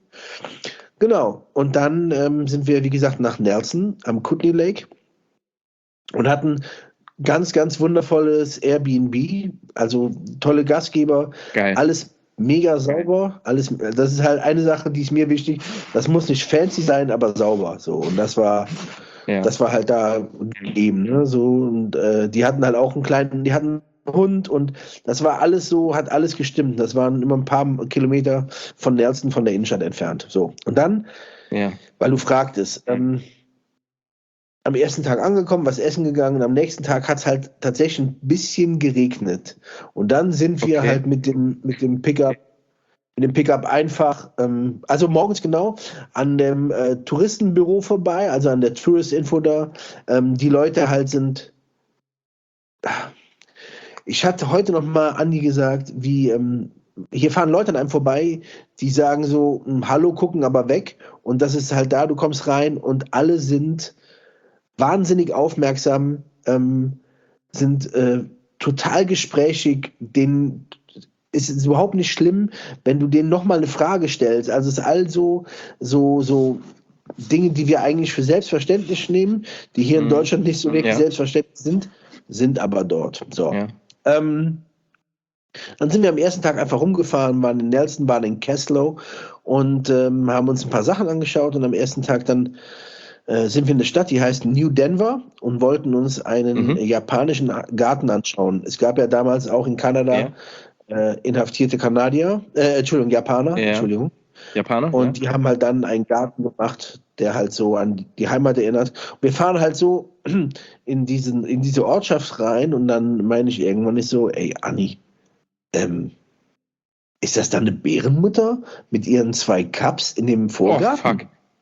[SPEAKER 2] Genau. Und dann ähm, sind wir, wie gesagt, nach Nelson am Kootenay Lake und hatten ganz, ganz wundervolles Airbnb, also tolle Gastgeber,
[SPEAKER 1] Geil.
[SPEAKER 2] alles mega sauber, alles, das ist halt eine Sache, die ist mir wichtig, das muss nicht fancy sein, aber sauber, so, und das war,
[SPEAKER 1] Ja.
[SPEAKER 2] das war halt da gegeben, ne, so, und äh, die hatten halt auch einen kleinen, die hatten einen Hund und das war alles so, hat alles gestimmt, das waren immer ein paar Kilometer von Nelson, von der Innenstadt entfernt, so, und dann,
[SPEAKER 1] Ja.
[SPEAKER 2] weil du fragtest, ähm, am ersten Tag angekommen, was essen gegangen. Am nächsten Tag hat es halt tatsächlich ein bisschen geregnet. Und dann sind wir
[SPEAKER 1] Okay.
[SPEAKER 2] halt mit dem, mit dem Pickup, mit dem Pickup einfach, ähm, also morgens genau, an dem äh, Touristenbüro vorbei, also an der Tourist Info da. Ähm, die Leute halt sind. Ich hatte heute noch mal Andi gesagt, wie ähm, hier fahren Leute an einem vorbei, die sagen so, Hallo, gucken aber weg. Und das ist halt da, du kommst rein und alle sind wahnsinnig aufmerksam, ähm, sind äh, total gesprächig, denen ist es überhaupt nicht schlimm, wenn du denen nochmal eine Frage stellst. Also es ist also so, so Dinge, die wir eigentlich für selbstverständlich nehmen, die hier in
[SPEAKER 1] Mhm.
[SPEAKER 2] Deutschland nicht so wirklich
[SPEAKER 1] Ja.
[SPEAKER 2] selbstverständlich sind, sind aber dort. So.
[SPEAKER 1] Ja.
[SPEAKER 2] Ähm, dann sind wir am ersten Tag einfach rumgefahren, waren in Nelson, waren in Keslow und ähm, haben uns ein paar Sachen angeschaut und am ersten Tag dann äh, sind wir in der Stadt, die heißt New Denver und wollten uns einen
[SPEAKER 1] Mhm.
[SPEAKER 2] japanischen Garten anschauen. Es gab ja damals auch in Kanada
[SPEAKER 1] Ja.
[SPEAKER 2] äh, inhaftierte Kanadier, äh, Entschuldigung, Japaner,
[SPEAKER 1] Ja.
[SPEAKER 2] Entschuldigung.
[SPEAKER 1] Japaner,
[SPEAKER 2] Und
[SPEAKER 1] ja.
[SPEAKER 2] die haben halt dann einen Garten gemacht, der halt so an die Heimat erinnert. Und wir fahren halt so in, diesen, in diese Ortschaft rein und dann meine ich irgendwann nicht so, ey, Anni, ähm, ist das dann eine Bärenmutter mit ihren zwei Cups in dem
[SPEAKER 1] Oh,
[SPEAKER 2] Vorgarten?
[SPEAKER 1] fuck.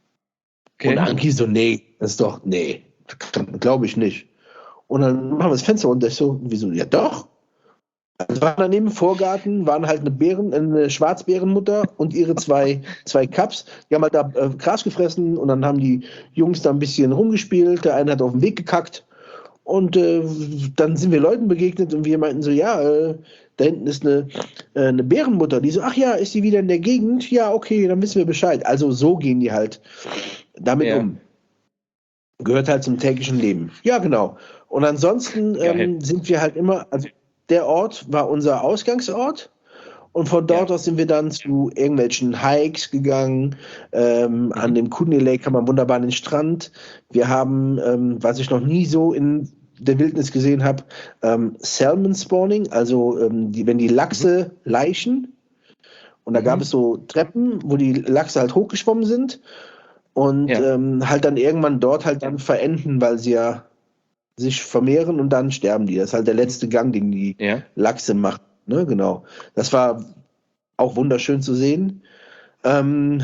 [SPEAKER 2] Und
[SPEAKER 1] Okay.
[SPEAKER 2] Anki so, nee, das ist doch, nee, glaube ich nicht. Und dann machen wir das Fenster runter. Ich so, wieso? Ja, doch. Also waren daneben im Vorgarten, waren halt eine Bären, eine Schwarzbärenmutter und ihre zwei, zwei Cubs. Die haben halt da äh, Gras gefressen und dann haben die Jungs da ein bisschen rumgespielt. Der eine hat auf den Weg gekackt. Und äh, dann sind wir Leuten begegnet und wir meinten so, ja, äh, da hinten ist eine, äh, eine Bärenmutter. Die so, ach ja, ist die wieder in der Gegend? Ja, okay, dann wissen wir Bescheid. Also so gehen die halt damit
[SPEAKER 1] Ja.
[SPEAKER 2] um. Gehört halt zum täglichen Leben. Ja, genau. Und ansonsten
[SPEAKER 1] Geil.
[SPEAKER 2] ähm, sind wir halt immer, also der Ort war unser Ausgangsort. Und von dort
[SPEAKER 1] Ja.
[SPEAKER 2] aus sind wir dann zu irgendwelchen Hikes gegangen. Ähm,
[SPEAKER 1] Mhm.
[SPEAKER 2] An dem Kootenay Lake kann man wunderbar an den Strand. Wir haben, ähm, was ich noch nie so in der Wildnis gesehen habe, ähm, Salmon Spawning, also ähm, die, wenn die Lachse laichen. Und da
[SPEAKER 1] Mhm.
[SPEAKER 2] gab es so Treppen, wo die Lachse halt hochgeschwommen sind und
[SPEAKER 1] Ja.
[SPEAKER 2] ähm, halt dann irgendwann dort halt dann verenden, weil sie ja sich vermehren und dann sterben die. Das ist halt der letzte Gang, den die
[SPEAKER 1] Ja.
[SPEAKER 2] Lachse machen. Ne, genau. Das war auch wunderschön zu sehen. Ähm,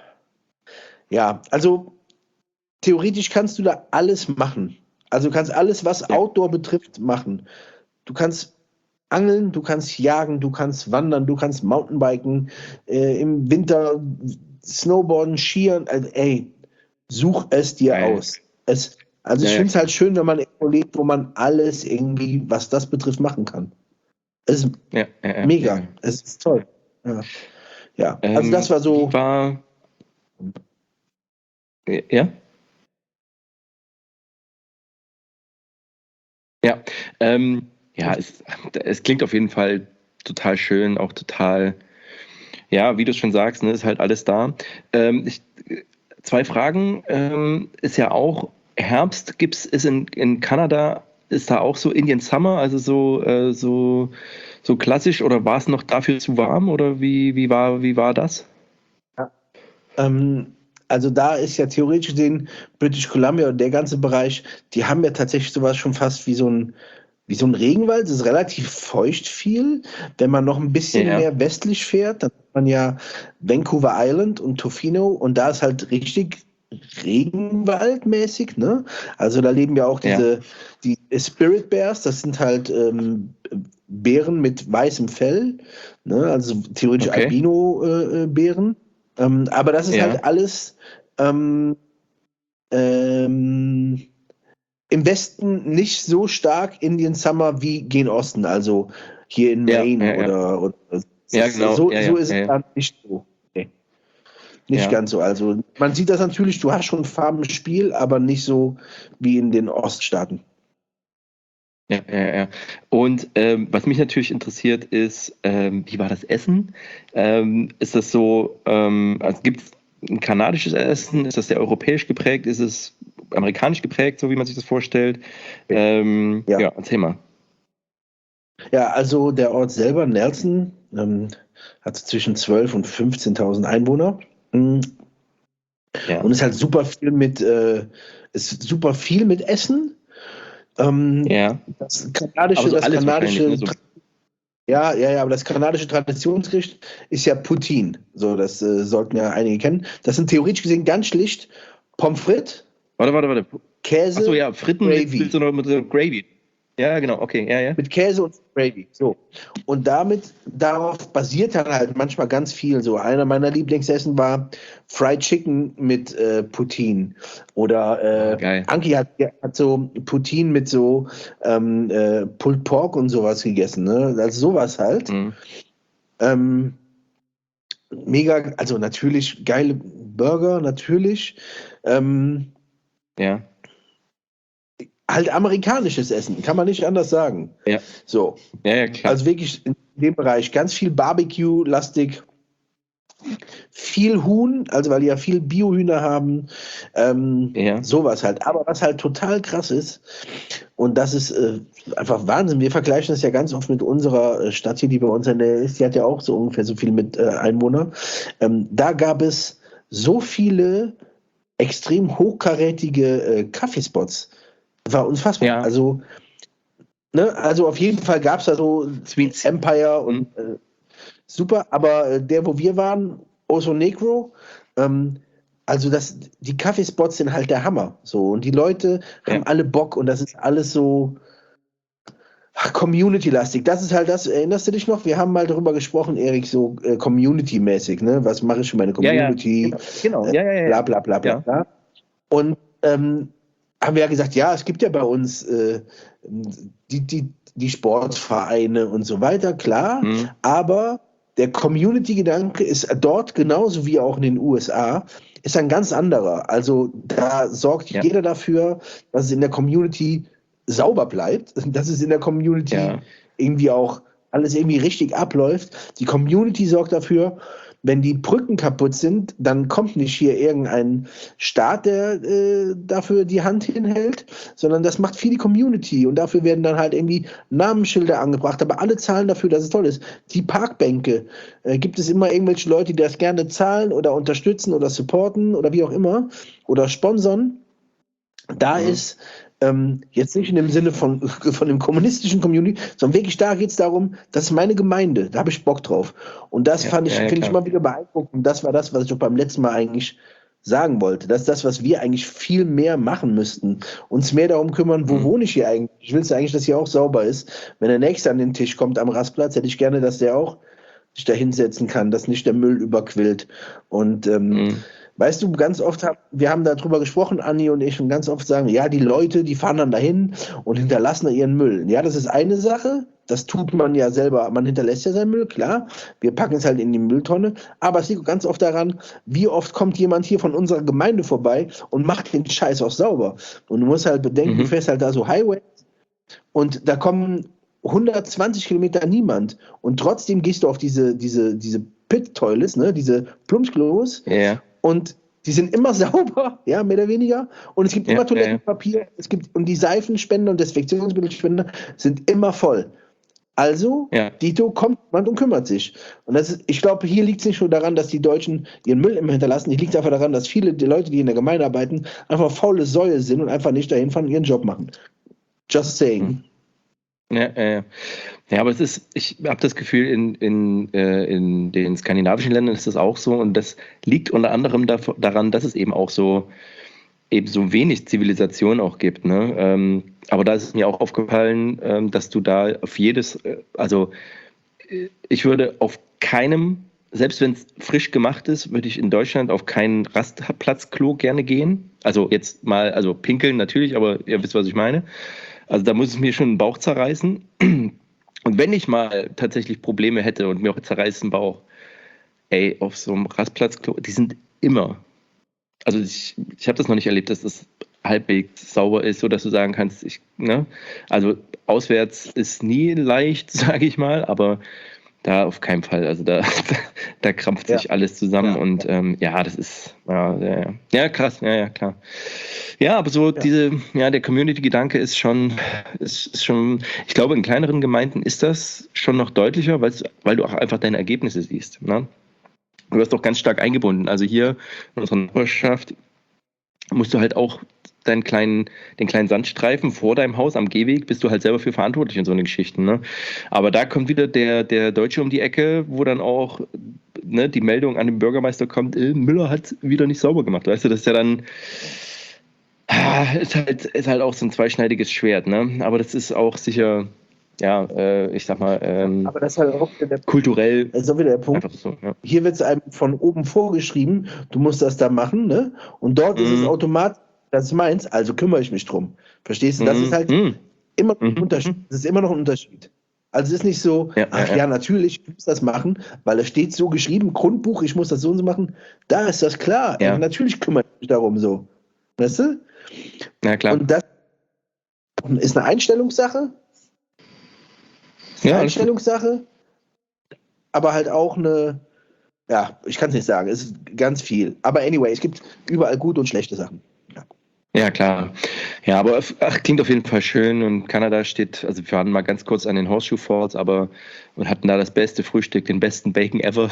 [SPEAKER 2] ja, also theoretisch kannst du da alles machen. Also du kannst alles, was
[SPEAKER 1] Ja.
[SPEAKER 2] Outdoor betrifft, machen. Du kannst angeln, du kannst jagen, du kannst wandern, du kannst Mountainbiken, äh, im Winter Snowboarden, Skiern. Also, ey, such es dir
[SPEAKER 1] Geil.
[SPEAKER 2] aus. Es, also
[SPEAKER 1] Ja,
[SPEAKER 2] ich
[SPEAKER 1] ja,
[SPEAKER 2] finde es halt
[SPEAKER 1] klar.
[SPEAKER 2] schön, wenn man irgendwo lebt, wo man alles irgendwie, was das betrifft, machen kann. Es ist
[SPEAKER 1] Ja, ja, ja,
[SPEAKER 2] mega.
[SPEAKER 1] ja.
[SPEAKER 2] Es ist toll. Ja, ja. Also das
[SPEAKER 1] Ähm,
[SPEAKER 2] war so.
[SPEAKER 1] wie war. Ja? Ja. Ähm, ja, es, es klingt auf jeden Fall total schön, auch total. Ja, wie du schon sagst, ne, ist halt alles da. Ähm, ich, zwei Fragen. Ähm, ist ja auch Herbst, gibt's, ist in, in Kanada, ist da auch so Indian Summer, also so, äh, so, so klassisch, oder war es noch dafür zu warm, oder wie, wie war, wie war das?
[SPEAKER 2] Ähm, also da ist ja theoretisch gesehen British Columbia und der ganze Bereich, die haben ja tatsächlich sowas schon fast wie so ein, wie so ein Regenwald. Es ist relativ feucht viel. Wenn man noch ein bisschen
[SPEAKER 1] Ja,
[SPEAKER 2] mehr westlich fährt, dann hat man ja Vancouver Island und Tofino und da ist halt richtig Regenwaldmäßig, ne? Also da leben ja auch
[SPEAKER 1] ja,
[SPEAKER 2] diese die Spirit Bears, das sind halt ähm, Bären mit weißem Fell, ne? Also theoretisch
[SPEAKER 1] okay,
[SPEAKER 2] Albino-Bären. Ähm, aber das ist
[SPEAKER 1] ja,
[SPEAKER 2] halt alles ähm, ähm, im Westen nicht so stark Indian Summer wie gen Osten, also hier in
[SPEAKER 1] ja,
[SPEAKER 2] Maine
[SPEAKER 1] ja, ja,
[SPEAKER 2] oder, oder
[SPEAKER 1] ja,
[SPEAKER 2] so,
[SPEAKER 1] genau,
[SPEAKER 2] so
[SPEAKER 1] ja,
[SPEAKER 2] so
[SPEAKER 1] ja,
[SPEAKER 2] ist
[SPEAKER 1] ja,
[SPEAKER 2] es
[SPEAKER 1] ja,
[SPEAKER 2] dann nicht so. Nee, nicht
[SPEAKER 1] ja,
[SPEAKER 2] ganz so. Also man sieht das natürlich, du hast schon Farben im Spiel, aber nicht so wie in den Oststaaten.
[SPEAKER 1] ja, ja, ja. Und ähm, was mich natürlich interessiert ist, ähm, wie war das Essen? Ähm, ist das so, ähm, also gibt es ein kanadisches Essen? Ist das sehr europäisch geprägt? Ist es amerikanisch geprägt, so wie man sich das vorstellt? Ähm,
[SPEAKER 2] Ja.
[SPEAKER 1] ja, erzähl mal.
[SPEAKER 2] Ja, also der Ort selber, Nelson, ähm, hat zwischen zwölftausend und fünfzehntausend Einwohner. Mm.
[SPEAKER 1] Ja,
[SPEAKER 2] Und ist halt super viel mit, äh, ist super viel mit Essen. Ähm,
[SPEAKER 1] ja,
[SPEAKER 2] das
[SPEAKER 1] aber
[SPEAKER 2] kanadische,
[SPEAKER 1] so
[SPEAKER 2] das
[SPEAKER 1] alles wahrscheinlich, ne?
[SPEAKER 2] kanadische,
[SPEAKER 1] So,
[SPEAKER 2] ja, ja, ja, aber das kanadische Traditionsgericht ist ja Poutine. So, das äh, sollten ja einige kennen. Das sind theoretisch gesehen ganz schlicht Pommes frites,
[SPEAKER 1] warte, warte, warte. Achso,
[SPEAKER 2] Käse,
[SPEAKER 1] ja, Fritten mit, mit
[SPEAKER 2] Gravy.
[SPEAKER 1] so einer mit so einer Gravy. Ja, genau, okay, ja, ja.
[SPEAKER 2] Mit Käse und Gravy. So. Und damit, darauf basiert dann halt manchmal ganz viel. So, einer meiner Lieblingsessen war Fried Chicken mit äh, Poutine. Oder
[SPEAKER 1] Oh,
[SPEAKER 2] äh,
[SPEAKER 1] geil.
[SPEAKER 2] Anki hat, hat so Poutine mit so ähm, äh, Pulled Pork und sowas gegessen. Ne? Also sowas halt.
[SPEAKER 1] Mhm.
[SPEAKER 2] Ähm, mega, also natürlich geile Burger, natürlich. Ähm,
[SPEAKER 1] Ja,
[SPEAKER 2] halt amerikanisches Essen, kann man nicht anders sagen.
[SPEAKER 1] ja,
[SPEAKER 2] So.
[SPEAKER 1] ja, ja, klar.
[SPEAKER 2] Also wirklich in dem Bereich ganz viel Barbecue-lastig, viel Huhn, also weil die ja viel Biohühner haben, ähm,
[SPEAKER 1] Ja,
[SPEAKER 2] sowas halt. Aber was halt total krass ist, und das ist äh, einfach Wahnsinn, wir vergleichen das ja ganz oft mit unserer äh, Stadt hier, die bei uns in der Nähe ist, die hat ja auch so ungefähr so viel mit äh, Einwohnern. Ähm, da gab es so viele extrem hochkarätige äh, Kaffeespots. War unfassbar.
[SPEAKER 1] ja.
[SPEAKER 2] Also, ne, also auf jeden Fall gab es da so
[SPEAKER 1] Sweet.
[SPEAKER 2] Empire und
[SPEAKER 1] Mhm.
[SPEAKER 2] äh, super, aber äh, der, wo wir waren, Oso Negro, ähm, also das, die Kaffeespots sind halt der Hammer. So, und die Leute haben
[SPEAKER 1] Ja,
[SPEAKER 2] alle Bock und das ist alles so ach, Community-lastig. Das ist halt das, erinnerst du dich noch? Wir haben mal darüber gesprochen, Erik, so äh, Community-mäßig, ne? Was mache ich für meine
[SPEAKER 1] ja, ja,
[SPEAKER 2] Community?
[SPEAKER 1] genau, genau,
[SPEAKER 2] Äh,
[SPEAKER 1] ja, ja, ja,
[SPEAKER 2] bla
[SPEAKER 1] ja.
[SPEAKER 2] bla bla bla
[SPEAKER 1] Ja.
[SPEAKER 2] bla. Und ähm, haben wir ja gesagt, ja, es gibt ja bei uns äh, die, die, die Sportvereine und so weiter, klar,
[SPEAKER 1] Mhm.
[SPEAKER 2] aber der Community-Gedanke ist dort genauso wie auch in den U S A, ist ein ganz anderer. Also da sorgt
[SPEAKER 1] Ja,
[SPEAKER 2] jeder dafür, dass es in der Community sauber bleibt, dass es in der Community
[SPEAKER 1] ja,
[SPEAKER 2] irgendwie auch alles irgendwie richtig abläuft. Die Community sorgt dafür, wenn die Brücken kaputt sind, dann kommt nicht hier irgendein Staat, der äh, dafür die Hand hinhält, sondern das macht viel die Community und dafür werden dann halt irgendwie Namensschilder angebracht, aber alle zahlen dafür, dass es toll ist. Die Parkbänke, äh, gibt es immer irgendwelche Leute, die das gerne zahlen oder unterstützen oder supporten oder wie auch immer oder sponsern. Da
[SPEAKER 1] mhm.
[SPEAKER 2] ist ähm, jetzt nicht in dem Sinne von, von dem kommunistischen Community, sondern wirklich da geht es darum, das ist meine Gemeinde, da habe ich Bock drauf. Und das
[SPEAKER 1] Ja,
[SPEAKER 2] fand ich,
[SPEAKER 1] ja, ja,
[SPEAKER 2] finde ich
[SPEAKER 1] klar.
[SPEAKER 2] immer wieder beeindruckend. Das war das, was ich auch beim letzten Mal eigentlich sagen wollte. Das ist das, was wir eigentlich viel mehr machen müssten. Uns mehr darum kümmern, wo
[SPEAKER 1] Mhm.
[SPEAKER 2] wohne ich hier eigentlich? Ich will eigentlich, dass hier auch sauber ist. Wenn der Nächste an den Tisch kommt am Rastplatz, hätte ich gerne, dass der auch sich da hinsetzen kann, dass nicht der Müll überquillt. Und ähm,
[SPEAKER 1] Mhm.
[SPEAKER 2] weißt du, ganz oft, hab, wir haben darüber gesprochen, Anni und ich, und ganz oft sagen, ja, die Leute, die fahren dann dahin und hinterlassen da ihren Müll. Ja, das ist eine Sache, das tut man ja selber, man hinterlässt ja seinen Müll, klar, wir packen es halt in die Mülltonne, aber es liegt ganz oft daran, wie oft kommt jemand hier von unserer Gemeinde vorbei und macht den Scheiß auch sauber. Und du musst halt bedenken, du
[SPEAKER 1] Mhm.
[SPEAKER 2] fährst halt da so Highway und da kommen hundertzwanzig Kilometer niemand und trotzdem gehst du auf diese, diese, diese Pit-Toilets, ne, diese Plumpsklos,
[SPEAKER 1] Ja,
[SPEAKER 2] und die sind immer sauber, ja, mehr oder weniger. Und es gibt
[SPEAKER 1] ja,
[SPEAKER 2] immer
[SPEAKER 1] ja, ja.
[SPEAKER 2] Toilettenpapier, es gibt, und die Seifenspender und Desinfektionsmittelspender sind immer voll. Also,
[SPEAKER 1] Ja.
[SPEAKER 2] Dito kommt jemand und kümmert sich. Und das ist, ich glaube, hier liegt es nicht nur daran, dass die Deutschen ihren Müll immer hinterlassen, hier liegt es einfach daran, dass viele der Leute, die in der Gemeinde arbeiten, einfach faule Säue sind und einfach nicht dahin fahren und ihren Job machen. Just saying.
[SPEAKER 1] Ja, äh, ja, aber es ist, ich habe das Gefühl, in, in, äh, in den skandinavischen Ländern ist das auch so und das liegt unter anderem da, daran, dass es eben auch so eben so wenig Zivilisation auch gibt. Ne? Ähm, aber da ist mir auch aufgefallen, ähm, dass du da auf jedes, äh, also äh, ich würde auf keinem, selbst wenn es frisch gemacht ist, würde ich in Deutschland auf kein Rastplatzklo gerne gehen. Also jetzt mal, also pinkeln natürlich, aber ihr wisst, was ich meine. Also da muss es mir schon den Bauch zerreißen. Und wenn ich mal tatsächlich Probleme hätte und mir auch zerreißt den Bauch, ey, auf so einem Rastplatzklo, die sind immer. Also ich, ich habe das noch nicht erlebt, dass das halbwegs sauber ist, so dass du sagen kannst, ich, ne? Also auswärts ist nie leicht, sage ich mal, aber da auf keinen Fall. Also da, da krampft
[SPEAKER 2] Ja.
[SPEAKER 1] sich alles zusammen
[SPEAKER 2] Ja.
[SPEAKER 1] und ähm, ja, das ist ja, ja, ja. ja krass, ja, ja, klar. Ja, aber so
[SPEAKER 2] Ja.
[SPEAKER 1] diese, ja, der Community-Gedanke ist schon, ist, ist schon, ich glaube, in kleineren Gemeinden ist das schon noch deutlicher, weil du auch einfach deine Ergebnisse siehst. Ne? Du wirst doch ganz stark eingebunden. Also hier in unserer Nachbarschaft musst du halt auch deinen kleinen, den kleinen Sandstreifen vor deinem Haus am Gehweg, bist du halt selber für verantwortlich in so eine Geschichten. Ne? Aber da kommt wieder der, der Deutsche um die Ecke, wo dann auch ne, die Meldung an den Bürgermeister kommt, äh, Müller hat wieder nicht sauber gemacht. Weißt du, das ist ja dann, Ah, ist halt, ist halt auch so ein zweischneidiges Schwert, ne? Aber das ist auch sicher, ja, äh, ich sag mal, ähm,
[SPEAKER 2] Aber das ist halt auch wieder der,
[SPEAKER 1] kulturell
[SPEAKER 2] das ist auch wieder der Punkt.
[SPEAKER 1] einfach so, ja.
[SPEAKER 2] Hier wird es einem von oben vorgeschrieben, du musst das da machen, ne? Und dort ist es
[SPEAKER 1] Mhm.
[SPEAKER 2] automatisch, das ist meins, also kümmere ich mich drum. Verstehst du? Das ist halt
[SPEAKER 1] Mhm.
[SPEAKER 2] immer noch ein
[SPEAKER 1] Mhm.
[SPEAKER 2] Unterschied. Das ist immer noch ein Unterschied. Also es ist nicht so,
[SPEAKER 1] Ja,
[SPEAKER 2] ach
[SPEAKER 1] ja,
[SPEAKER 2] ja,
[SPEAKER 1] ja.
[SPEAKER 2] natürlich, ich muss das machen, weil es steht so geschrieben, Grundbuch, ich muss das so und so machen. Da ist das klar. Ey,
[SPEAKER 1] Ja,
[SPEAKER 2] natürlich kümmere ich mich darum so. Weißt du?
[SPEAKER 1] ja, klar.
[SPEAKER 2] Und das ist eine Einstellungssache. Ist eine
[SPEAKER 1] Ja, alles gut.
[SPEAKER 2] Einstellungssache, aber halt auch eine, ja, ich kann es nicht sagen, es ist ganz viel. Aber anyway, es gibt überall gute und schlechte Sachen. Ja.
[SPEAKER 1] Ja, klar. Ja, aber ach, klingt auf jeden Fall schön und Kanada steht, also wir waren mal ganz kurz an den Horseshoe Falls, aber und hatten da das beste Frühstück, den besten Bacon ever.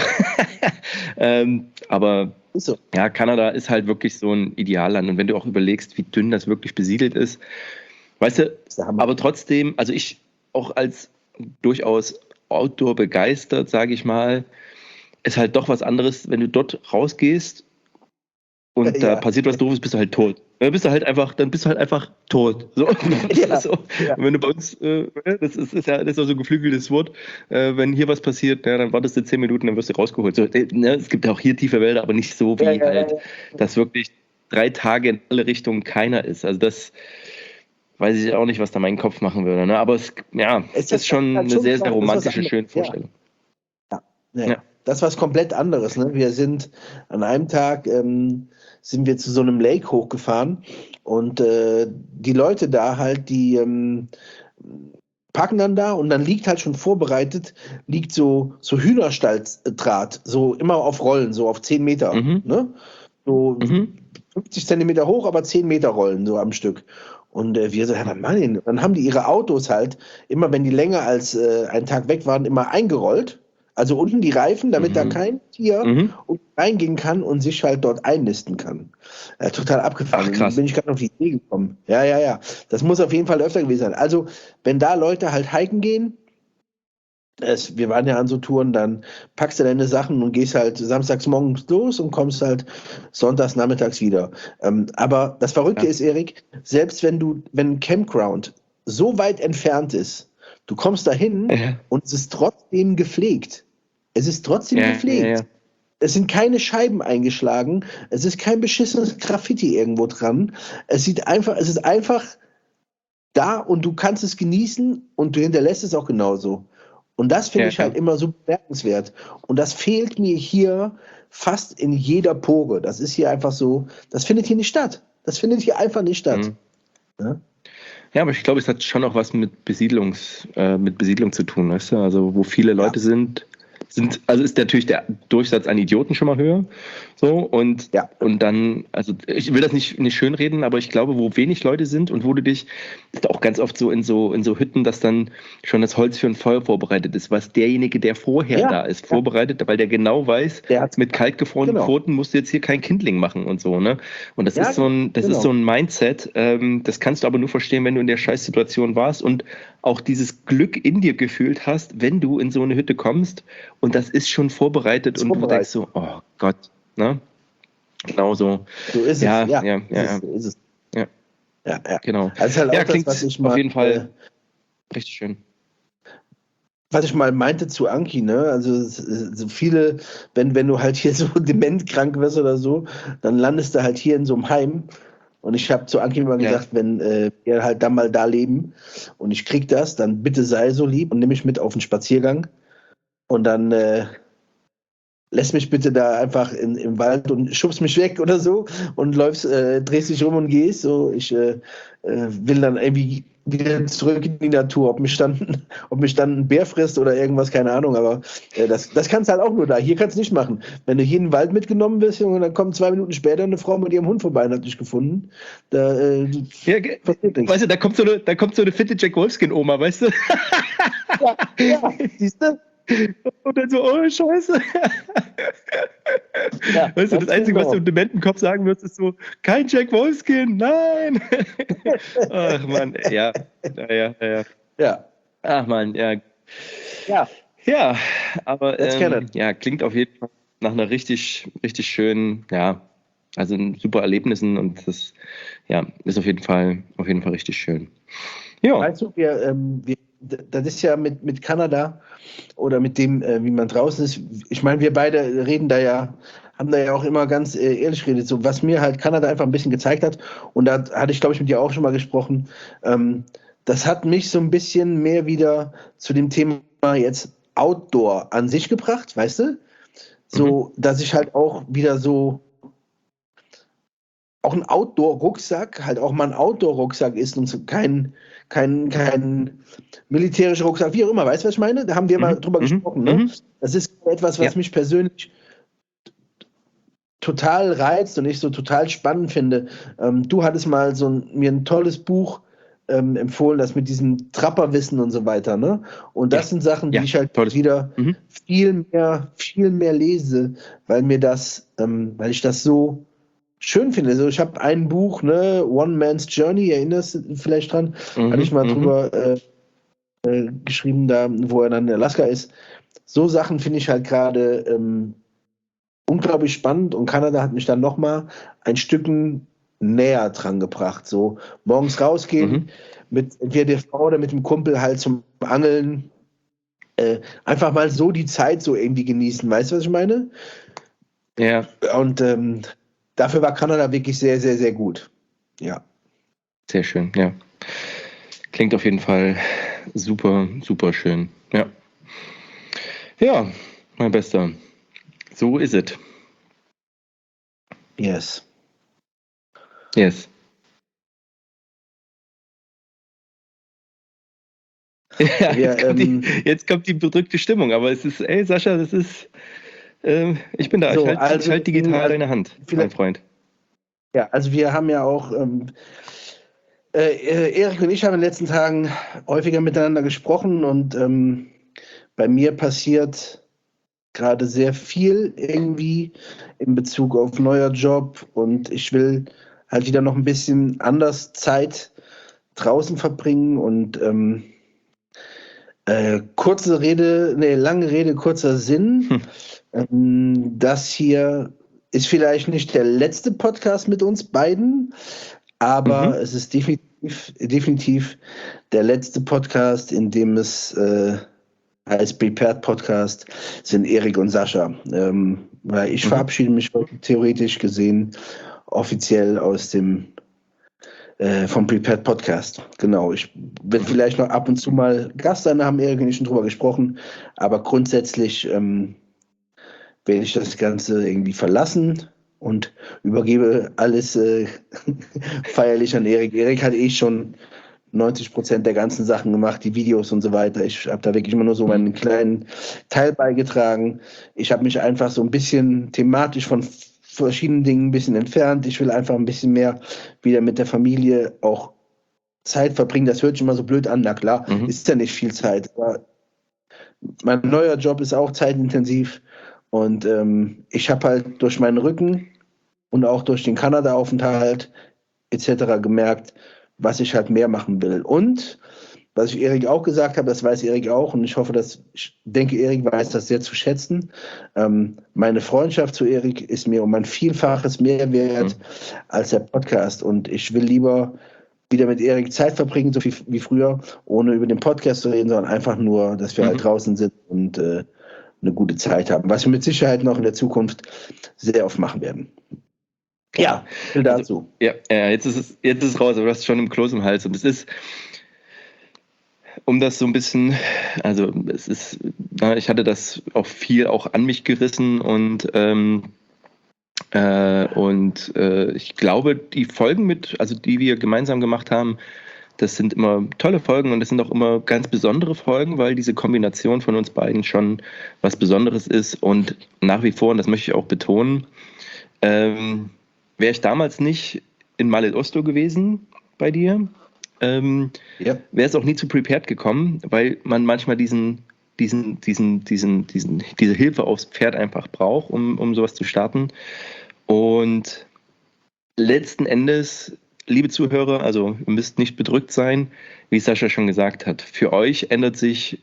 [SPEAKER 1] ähm, aber
[SPEAKER 2] Ist so.
[SPEAKER 1] ja, Kanada ist halt wirklich so ein Idealland und wenn du auch überlegst, wie dünn das wirklich besiedelt ist, weißt du,
[SPEAKER 2] Ist der Hammer.
[SPEAKER 1] aber trotzdem, also ich auch als durchaus Outdoor begeistert, sage ich mal, ist halt doch was anderes, wenn du dort rausgehst und da
[SPEAKER 2] Ja.
[SPEAKER 1] passiert was Doofes, bist du halt tot. Dann bist du halt einfach, dann bist du halt einfach tot. So, das
[SPEAKER 2] Ja,
[SPEAKER 1] ist so.
[SPEAKER 2] ja.
[SPEAKER 1] Und wenn du bei uns, äh, das ist, ist ja das ist auch so ein geflügeltes Wort, äh, wenn hier was passiert, ja, dann wartest du zehn Minuten, dann wirst du rausgeholt. So, äh, ne, es gibt ja auch hier tiefe Wälder, aber nicht so wie
[SPEAKER 2] Ja, ja,
[SPEAKER 1] halt,
[SPEAKER 2] ja.
[SPEAKER 1] dass wirklich drei Tage in alle Richtungen keiner ist. Also das weiß ich auch nicht, was da mein Kopf machen würde. Ne? Aber es, ja,
[SPEAKER 2] Es
[SPEAKER 1] es ist schon
[SPEAKER 2] halt
[SPEAKER 1] eine sehr, sehr
[SPEAKER 2] das ist was
[SPEAKER 1] romantische,
[SPEAKER 2] anderes.
[SPEAKER 1] schöne
[SPEAKER 2] Ja.
[SPEAKER 1] Vorstellung.
[SPEAKER 2] Ja. Ja.
[SPEAKER 1] Ja.
[SPEAKER 2] Das ist was komplett anderes. Ne? Wir sind an einem Tag ähm, sind wir zu so einem Lake hochgefahren und äh, die Leute da halt, die ähm, parken dann da und dann liegt halt schon vorbereitet, liegt so, so Hühnerstalldraht, so immer auf Rollen, so auf zehn Meter.
[SPEAKER 1] Mhm.
[SPEAKER 2] Ne? So
[SPEAKER 1] Mhm.
[SPEAKER 2] fünfzig Zentimeter hoch, aber zehn Meter Rollen so am Stück. Und äh, wir so, ja, Mann, dann haben die ihre Autos halt, immer wenn die länger als äh, einen Tag weg waren, immer eingerollt. Also unten die Reifen, damit
[SPEAKER 1] Mhm.
[SPEAKER 2] da kein Tier
[SPEAKER 1] Mhm.
[SPEAKER 2] reingehen kann und sich halt dort einnisten kann. Äh, total abgefahren.
[SPEAKER 1] Ach, krass.
[SPEAKER 2] Und bin ich gerade auf die Idee gekommen. Ja, ja, ja. Das muss auf jeden Fall öfter gewesen sein. Also, wenn da Leute halt hiken gehen, es, wir waren ja an so Touren, dann packst du deine Sachen und gehst halt samstags morgens los und kommst halt sonntags nachmittags wieder. Ähm, aber das Verrückte
[SPEAKER 1] Ja.
[SPEAKER 2] ist, Erik, selbst wenn du, wenn ein Campground so weit entfernt ist, du kommst dahin
[SPEAKER 1] Ja.
[SPEAKER 2] und es ist trotzdem gepflegt. Es ist trotzdem
[SPEAKER 1] Ja,
[SPEAKER 2] gepflegt.
[SPEAKER 1] ja, ja.
[SPEAKER 2] Es sind keine Scheiben eingeschlagen. Es ist kein beschissenes Graffiti irgendwo dran. Es sieht einfach, es ist einfach da und du kannst es genießen und du hinterlässt es auch genauso. Und das finde
[SPEAKER 1] Ja,
[SPEAKER 2] ich halt
[SPEAKER 1] klar.
[SPEAKER 2] immer so bemerkenswert. Und das fehlt mir hier fast in jeder Pore. Das ist hier einfach so, das findet hier nicht statt. Das findet hier einfach nicht statt.
[SPEAKER 1] Mhm.
[SPEAKER 2] Ja?
[SPEAKER 1] Ja, aber ich glaube, es hat schon auch was mit Besiedlungs, äh, mit Besiedlung zu tun, weißt du? Also wo viele Leute
[SPEAKER 2] Ja.
[SPEAKER 1] sind, sind, also ist natürlich der Durchsatz an Idioten schon mal höher. So, und,
[SPEAKER 2] Ja.
[SPEAKER 1] und dann, also ich will das nicht, nicht schönreden, aber ich glaube, wo wenig Leute sind und wo du dich, ist auch ganz oft so in so, in so Hütten, dass dann schon das Holz für ein Feuer vorbereitet ist, was derjenige, der vorher
[SPEAKER 2] Ja.
[SPEAKER 1] da ist,
[SPEAKER 2] Ja.
[SPEAKER 1] vorbereitet, weil der genau weiß,
[SPEAKER 2] Der hat's-
[SPEAKER 1] mit kaltgefrorenen
[SPEAKER 2] Genau.
[SPEAKER 1] Pfoten musst du jetzt hier kein Kindling machen und so, ne? Und das
[SPEAKER 2] Ja,
[SPEAKER 1] ist so ein, das
[SPEAKER 2] genau.
[SPEAKER 1] ist so ein Mindset, ähm, das kannst du aber nur verstehen, wenn du in der Scheißsituation warst und auch dieses Glück in dir gefühlt hast, wenn du in so eine Hütte kommst und das ist schon vorbereitet
[SPEAKER 2] Ist
[SPEAKER 1] und du
[SPEAKER 2] vorbereitet.
[SPEAKER 1] denkst so, oh Gott, ne? Genau so.
[SPEAKER 2] So ist
[SPEAKER 1] Ja,
[SPEAKER 2] es. Ja,
[SPEAKER 1] ja,
[SPEAKER 2] ist
[SPEAKER 1] ja,
[SPEAKER 2] es,
[SPEAKER 1] ja.
[SPEAKER 2] so ist es.
[SPEAKER 1] Ja.
[SPEAKER 2] Ja, ja.
[SPEAKER 1] Genau.
[SPEAKER 2] Das ist halt
[SPEAKER 1] Ja,
[SPEAKER 2] auch das,
[SPEAKER 1] klingt
[SPEAKER 2] was ich
[SPEAKER 1] auf
[SPEAKER 2] mal,
[SPEAKER 1] jeden Fall
[SPEAKER 2] äh,
[SPEAKER 1] richtig schön.
[SPEAKER 2] was ich mal meinte zu Anki, ne? Also so viele, wenn, wenn du halt hier so dementkrank wirst oder so, dann landest du halt hier in so einem Heim. Und ich habe zu Anki immer
[SPEAKER 1] Ja.
[SPEAKER 2] gesagt, wenn äh, wir halt dann mal da leben und ich krieg das, dann bitte sei so lieb und nimm mich mit auf den Spaziergang. Und dann äh, lässt mich bitte da einfach in, im Wald und schubst mich weg oder so und läufst, äh, drehst dich rum und gehst. So, ich äh, äh, will dann irgendwie wieder zurück in die Natur. Ob mich dann, ob mich dann ein Bär frisst oder irgendwas, keine Ahnung. Aber äh, das, das kannst du halt auch nur da. Hier kannst du nicht machen. Wenn du hier in den Wald mitgenommen wirst, Junge, dann kommt zwei Minuten später eine Frau mit ihrem Hund vorbei und hat dich gefunden. Da äh,
[SPEAKER 1] Ja, ge-
[SPEAKER 2] passiert nichts.
[SPEAKER 1] weißt du, da kommt so eine, da kommt so eine fitte Jack Wolfskin-Oma, weißt du?
[SPEAKER 2] Ja, ja, siehst du?
[SPEAKER 1] Und dann so, oh Scheiße.
[SPEAKER 2] Ja,
[SPEAKER 1] Weißt du, das
[SPEAKER 2] ganz
[SPEAKER 1] Einzige, was
[SPEAKER 2] genau.
[SPEAKER 1] du im dementen Kopf sagen wirst, ist so, kein Jack Wolfskin, nein. Ach Mann, ja, ja, ja, ja.
[SPEAKER 2] Ja,
[SPEAKER 1] Ach Mann, ja.
[SPEAKER 2] ja.
[SPEAKER 1] Ja, aber
[SPEAKER 2] That's
[SPEAKER 1] ähm,
[SPEAKER 2] canon.
[SPEAKER 1] ja, klingt auf jeden Fall nach einer richtig, richtig schönen, ja, also ein super Erlebnissen und das ja, ist auf jeden Fall, auf jeden Fall richtig schön. Ja.
[SPEAKER 2] Weißt du, wir, ähm, wir, das ist ja mit, mit Kanada oder mit dem, äh, wie man draußen ist. Ich meine, wir beide reden da ja, haben da ja auch immer ganz äh, ehrlich geredet, so was mir halt Kanada einfach ein bisschen gezeigt hat. Und da hatte ich, glaube ich, mit dir auch schon mal gesprochen. Ähm, das hat mich so ein bisschen mehr wieder zu dem Thema jetzt Outdoor an sich gebracht, weißt du? So, mhm. dass ich halt auch wieder so auch ein Outdoor-Rucksack, halt auch mal ein Outdoor-Rucksack ist und so kein, kein, kein militärischer Rucksack, wie auch immer, weißt du, was ich meine? Da haben wir mhm. mal drüber mhm. gesprochen, ne? Mhm. Das ist etwas, was ja. mich persönlich total reizt und ich so total spannend finde. Ähm, du hattest mal so ein, mir ein tolles Buch ähm, empfohlen, das mit diesem Trapperwissen und so weiter, ne? Und das ja. sind Sachen, die ja. ich halt tolles. wieder mhm. viel mehr, viel mehr lese, weil mir das, ähm, weil ich das so schön finde. Also ich habe ein Buch, ne, One Man's Journey, erinnerst du vielleicht dran? Mhm, hatte ich mal mhm. drüber äh, äh, geschrieben, da, wo er dann in Alaska ist. So Sachen finde ich halt gerade ähm, unglaublich spannend und Kanada hat mich dann nochmal ein Stückchen näher dran gebracht. So morgens rausgehen, mhm. mit entweder der Frau oder mit dem Kumpel halt zum Angeln. Äh, einfach mal so die Zeit so irgendwie genießen. Weißt du, was ich meine?
[SPEAKER 1] Ja.
[SPEAKER 2] Und ähm, dafür war Kanada wirklich sehr, sehr, sehr gut. Ja.
[SPEAKER 1] Sehr schön, ja. Klingt auf jeden Fall super, super schön. Ja. Ja, mein Bester. So ist es.
[SPEAKER 2] Yes.
[SPEAKER 1] Yes. Ja,
[SPEAKER 2] Wir,
[SPEAKER 1] jetzt, kommt
[SPEAKER 2] ähm,
[SPEAKER 1] die, jetzt kommt die bedrückte Stimmung, aber es ist, ey Sascha, das ist, äh, ich bin da, so, ich halte also, halt digital also, deine Hand, mein Freund.
[SPEAKER 2] Ja, also wir haben ja auch, ähm, äh, Erik und ich haben in den letzten Tagen häufiger miteinander gesprochen und ähm, bei mir passiert gerade sehr viel irgendwie in Bezug auf neuer Job und ich will halt wieder noch ein bisschen anders Zeit draußen verbringen und ähm, äh, kurze Rede, nee, lange Rede, kurzer Sinn. Hm. Ähm, das hier ist vielleicht nicht der letzte Podcast mit uns beiden, aber mhm. es ist definitiv, definitiv der letzte Podcast, in dem es äh, als Prepared Podcast sind Erik und Sascha. Ähm, weil ich mhm. verabschiede mich theoretisch gesehen offiziell aus dem äh, vom Prepared Podcast. Genau. Ich werde vielleicht noch ab und zu mal Gast sein, da haben Erik und ich schon drüber gesprochen, aber grundsätzlich ähm, werde ich das Ganze irgendwie verlassen und übergebe alles äh, feierlich an Erik. Erik hat eh schon neunzig Prozent der ganzen Sachen gemacht, die Videos und so weiter. Ich habe da wirklich immer nur so meinen kleinen Teil beigetragen. Ich habe mich einfach so ein bisschen thematisch von verschiedenen Dingen ein bisschen entfernt. Ich will einfach ein bisschen mehr wieder mit der Familie auch Zeit verbringen. Das hört sich immer so blöd an. Na klar, mhm. ist ja nicht viel Zeit. Aber mein neuer Job ist auch zeitintensiv. Und ähm, ich habe halt durch meinen Rücken und auch durch den Kanada-Aufenthalt et cetera gemerkt, was ich halt mehr machen will. Und was ich Erik auch gesagt habe, das weiß Erik auch und ich hoffe, dass ich denke, Erik weiß das sehr zu schätzen. Ähm, meine Freundschaft zu Erik ist mir um ein Vielfaches mehr wert mhm. als der Podcast und ich will lieber wieder mit Erik Zeit verbringen, so viel wie früher, ohne über den Podcast zu reden, sondern einfach nur, dass wir mhm. halt draußen sind und äh, eine gute Zeit haben, was wir mit Sicherheit noch in der Zukunft sehr oft machen werden. Ja, viel dazu.
[SPEAKER 1] Also, ja, ja, jetzt ist es, jetzt ist es raus, aber du hast schon im Kloß im Hals und es ist, um das so ein bisschen, also es ist, na, ich hatte das auch viel auch an mich gerissen und ähm, äh, und äh, ich glaube, die Folgen mit, also die wir gemeinsam gemacht haben, das sind immer tolle Folgen und das sind auch immer ganz besondere Folgen, weil diese Kombination von uns beiden schon was Besonderes ist und nach wie vor, und das möchte ich auch betonen, ähm, wäre ich damals nicht in Mallet Oslo gewesen bei dir, ähm, ja. wäre es auch nie zu Prepared gekommen, weil man manchmal diesen, diesen, diesen, diesen, diesen, diese Hilfe aufs Pferd einfach braucht, um, um sowas zu starten. Und letzten Endes, liebe Zuhörer, also ihr müsst nicht bedrückt sein, wie Sascha schon gesagt hat. Für euch ändert sich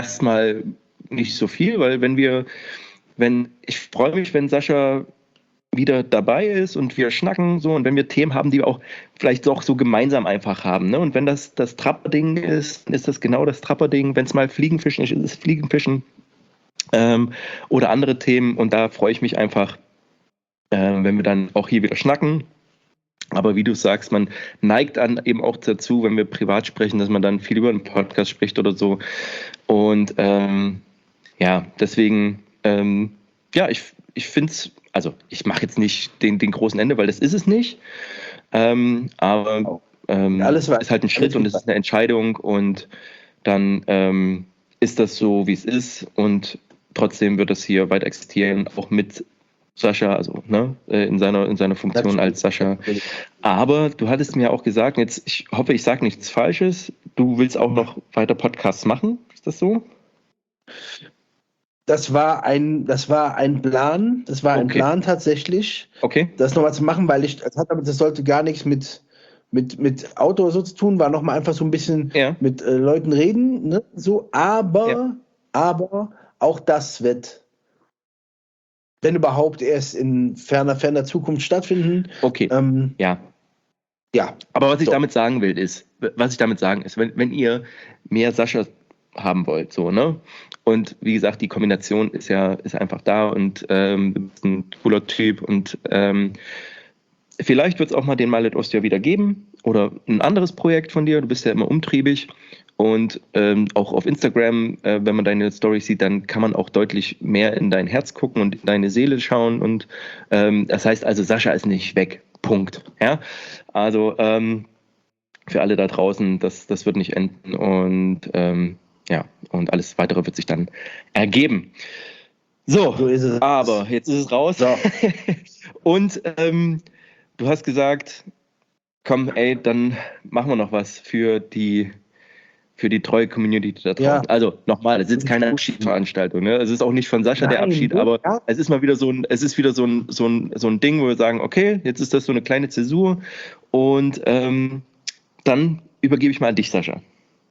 [SPEAKER 1] erstmal nicht so viel, weil wenn wir, wenn, ich freue mich, wenn Sascha wieder dabei ist und wir schnacken so und wenn wir Themen haben, die wir auch vielleicht auch so gemeinsam einfach haben. Ne? Und wenn das das Trapperding ist, dann ist das genau das Trapperding. Wenn es mal Fliegenfischen ist, ist es Fliegenfischen ähm, oder andere Themen. Und da freue ich mich einfach, äh, wenn wir dann auch hier wieder schnacken. Aber wie du sagst, man neigt an eben auch dazu, wenn wir privat sprechen, dass man dann viel über einen Podcast spricht oder so. Und ähm, ja, deswegen, ähm, ja, ich, ich finde es, also ich mache jetzt nicht den, den großen Ende, weil das ist es nicht. Ähm, aber ähm,
[SPEAKER 2] Alles war,
[SPEAKER 1] ist halt ein Schritt und es ist eine Entscheidung und dann ähm, ist das so, wie es ist und trotzdem wird das hier weiter existieren, auch mit Sascha, also ne, in seiner, in seiner Funktion als Sascha. Aber du hattest mir auch gesagt, jetzt, ich hoffe, ich sage nichts Falsches, du willst auch noch weiter Podcasts machen, ist das so?
[SPEAKER 2] Das war ein, das war ein Plan, das war ein
[SPEAKER 1] Okay.
[SPEAKER 2] Plan tatsächlich,
[SPEAKER 1] Okay.
[SPEAKER 2] das nochmal zu machen, weil ich, das, hat, das sollte gar nichts mit, mit, mit Auto oder so zu tun, war nochmal einfach so ein bisschen
[SPEAKER 1] Ja.
[SPEAKER 2] mit äh, Leuten reden, ne, so, aber,
[SPEAKER 1] Ja.
[SPEAKER 2] aber auch das wird, wenn überhaupt, erst in ferner, ferner Zukunft stattfinden.
[SPEAKER 1] Okay,
[SPEAKER 2] Ähm,
[SPEAKER 1] ja.
[SPEAKER 2] ja.
[SPEAKER 1] Aber was ich
[SPEAKER 2] So.
[SPEAKER 1] damit sagen will, ist, was ich damit sagen ist, wenn, wenn ihr mehr Sascha haben wollt, so, ne? Und wie gesagt, die Kombination ist ja ist einfach da und ähm, du bist ein cooler Typ und ähm, vielleicht wird es auch mal den Mallet Ostia wieder geben oder ein anderes Projekt von dir. Du bist ja immer umtriebig und ähm, auch auf Instagram, äh, wenn man deine Storys sieht, dann kann man auch deutlich mehr in dein Herz gucken und in deine Seele schauen und ähm, das heißt also, Sascha ist nicht weg. Punkt. Ja, also ähm, für alle da draußen, das, das wird nicht enden und ähm, ja, und alles weitere wird sich dann ergeben. So,
[SPEAKER 2] So ist es.
[SPEAKER 1] aber jetzt ist es raus.
[SPEAKER 2] So.
[SPEAKER 1] Und ähm, du hast gesagt, komm, ey, dann machen wir noch was für die für die treue Community da draußen.
[SPEAKER 2] Ja.
[SPEAKER 1] Also nochmal, es ist jetzt keine Abschiedsveranstaltung. Ne? Es ist auch nicht von Sascha der
[SPEAKER 2] Nein,
[SPEAKER 1] Abschied,
[SPEAKER 2] du-
[SPEAKER 1] aber
[SPEAKER 2] ja.
[SPEAKER 1] es ist mal wieder so ein, es ist wieder so ein, so ein, so ein Ding, wo wir sagen, okay, jetzt ist das so eine kleine Zäsur und ähm, dann übergebe ich mal an dich, Sascha.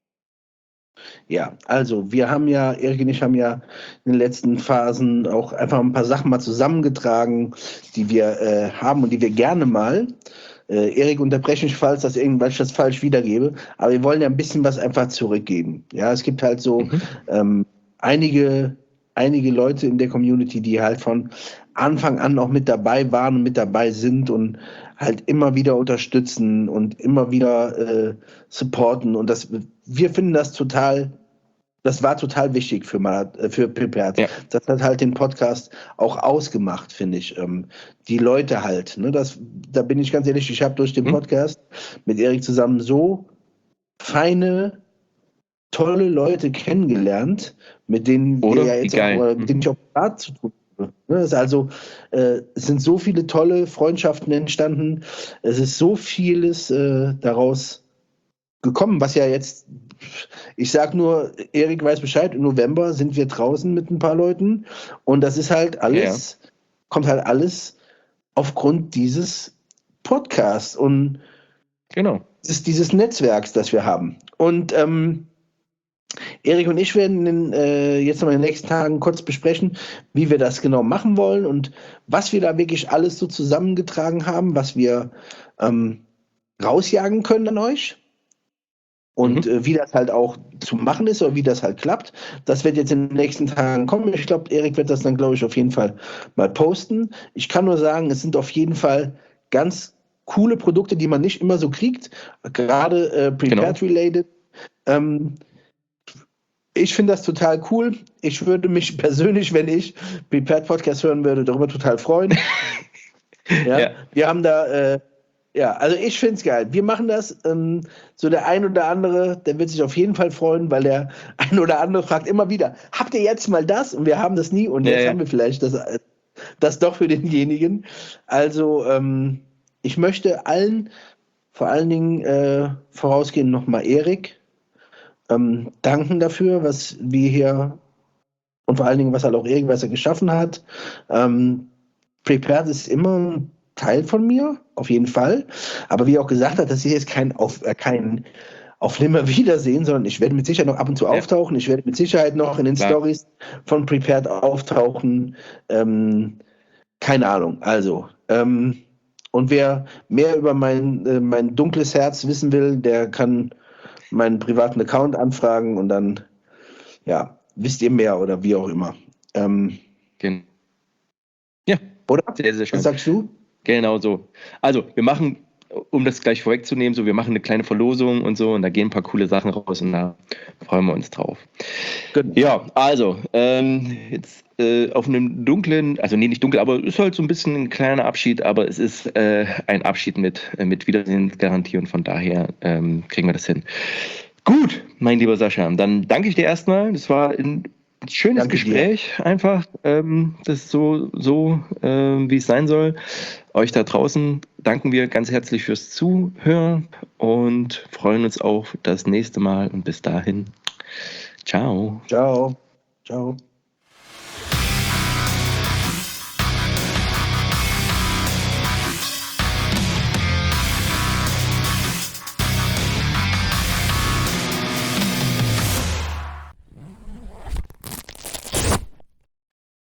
[SPEAKER 2] Ja, also wir haben ja, Erik und ich haben ja in den letzten Phasen auch einfach ein paar Sachen mal zusammengetragen, die wir äh, haben und die wir gerne mal. Äh, Erik, unterbreche mich, falls das irgendwann ich das falsch wiedergebe, aber wir wollen ja ein bisschen was einfach zurückgeben. Ja, es gibt halt so
[SPEAKER 1] Mhm.
[SPEAKER 2] ähm, einige, einige Leute in der Community, die halt von Anfang an auch mit dabei waren und mit dabei sind und halt immer wieder unterstützen und immer wieder äh, supporten und das, wir finden das total, das war total wichtig für, Mal- äh, für Prepared.
[SPEAKER 1] Ja.
[SPEAKER 2] Das hat halt den Podcast auch ausgemacht, finde ich. Ähm, die Leute halt, ne, das, da bin ich ganz ehrlich, ich habe durch den
[SPEAKER 1] Mhm.
[SPEAKER 2] Podcast mit Erik zusammen so feine, tolle Leute kennengelernt, mit denen
[SPEAKER 1] Oder?
[SPEAKER 2] wir ja
[SPEAKER 1] Wie
[SPEAKER 2] jetzt
[SPEAKER 1] geil.
[SPEAKER 2] auch, oder
[SPEAKER 1] Mhm.
[SPEAKER 2] mit denen ich auch privat zu tun habe. Ne, es ist also, äh, es sind so viele tolle Freundschaften entstanden, es ist so vieles äh, daraus gekommen, was ja jetzt, ich sag nur, Erik weiß Bescheid, im November sind wir draußen mit ein paar Leuten und das ist halt alles, kommt halt alles aufgrund dieses Podcasts und
[SPEAKER 1] Genau.
[SPEAKER 2] dieses, dieses Netzwerks, das wir haben. Und ähm, Erik und ich werden in, äh, jetzt noch in den nächsten Tagen kurz besprechen, wie wir das genau machen wollen und was wir da wirklich alles so zusammengetragen haben, was wir ähm, rausjagen können an euch. Und
[SPEAKER 1] Mhm.
[SPEAKER 2] äh, wie das halt auch zu machen ist oder wie das halt klappt, das wird jetzt in den nächsten Tagen kommen. Ich glaube, Erik wird das dann, glaube ich, auf jeden Fall mal posten. Ich kann nur sagen, es sind auf jeden Fall ganz coole Produkte, die man nicht immer so kriegt, gerade äh, Prepared-related. Ähm, ich finde das total cool. Ich würde mich persönlich, wenn ich Prepared-Podcast hören würde, darüber total freuen. ja,
[SPEAKER 1] Ja.
[SPEAKER 2] Wir haben da... Äh, Ja, also ich finde es geil. Wir machen das. Ähm, so der ein oder andere, der wird sich auf jeden Fall freuen, weil der ein oder andere fragt immer wieder, habt ihr jetzt mal das? Und wir haben das nie und
[SPEAKER 1] Ja,
[SPEAKER 2] jetzt
[SPEAKER 1] ja.
[SPEAKER 2] haben wir vielleicht das, das doch für denjenigen. Also ähm, ich möchte allen, vor allen Dingen äh, vorausgehend nochmal Erik, ähm, danken dafür, was wir hier und vor allen Dingen, was halt auch Erik, was er geschaffen hat. Ähm, Prepared ist immer ein Teil von mir, auf jeden Fall. Aber wie er auch gesagt hat, das ist jetzt kein auf, äh, kein auf Nimmerwiedersehen, sondern ich werde mit Sicherheit noch ab und zu
[SPEAKER 1] Ja.
[SPEAKER 2] auftauchen. Ich werde mit Sicherheit noch in den
[SPEAKER 1] Klar.
[SPEAKER 2] Stories von Prepared auftauchen. Ähm, Keine Ahnung. Also, ähm, und wer mehr über mein, äh, mein dunkles Herz wissen will, der kann meinen privaten Account anfragen und dann, ja, wisst ihr mehr oder wie auch immer. Ähm,
[SPEAKER 1] Gen ja,
[SPEAKER 2] oder?
[SPEAKER 1] sehr, sehr schön.
[SPEAKER 2] Was sagst du?
[SPEAKER 1] Genau so. Also, wir machen, um das gleich vorwegzunehmen, so, wir machen eine kleine Verlosung und so und da gehen ein paar coole Sachen raus und da freuen wir uns drauf.
[SPEAKER 2] Genau.
[SPEAKER 1] Ja, also, ähm, jetzt äh, auf einem dunklen, also nee, nicht dunkel, aber es ist halt so ein bisschen ein kleiner Abschied, aber es ist äh, ein Abschied mit, äh, mit Wiedersehensgarantie und von daher ähm, kriegen wir das hin. Gut, mein lieber Sascha, dann danke ich dir erstmal. Das war ein schönes
[SPEAKER 2] Danke
[SPEAKER 1] Gespräch, einfach. Ähm, das ist so, so ähm, wie es sein soll. Euch da draußen danken wir ganz herzlich fürs Zuhören und freuen uns auf das nächste Mal. Und bis dahin, ciao.
[SPEAKER 2] Ciao. Ciao.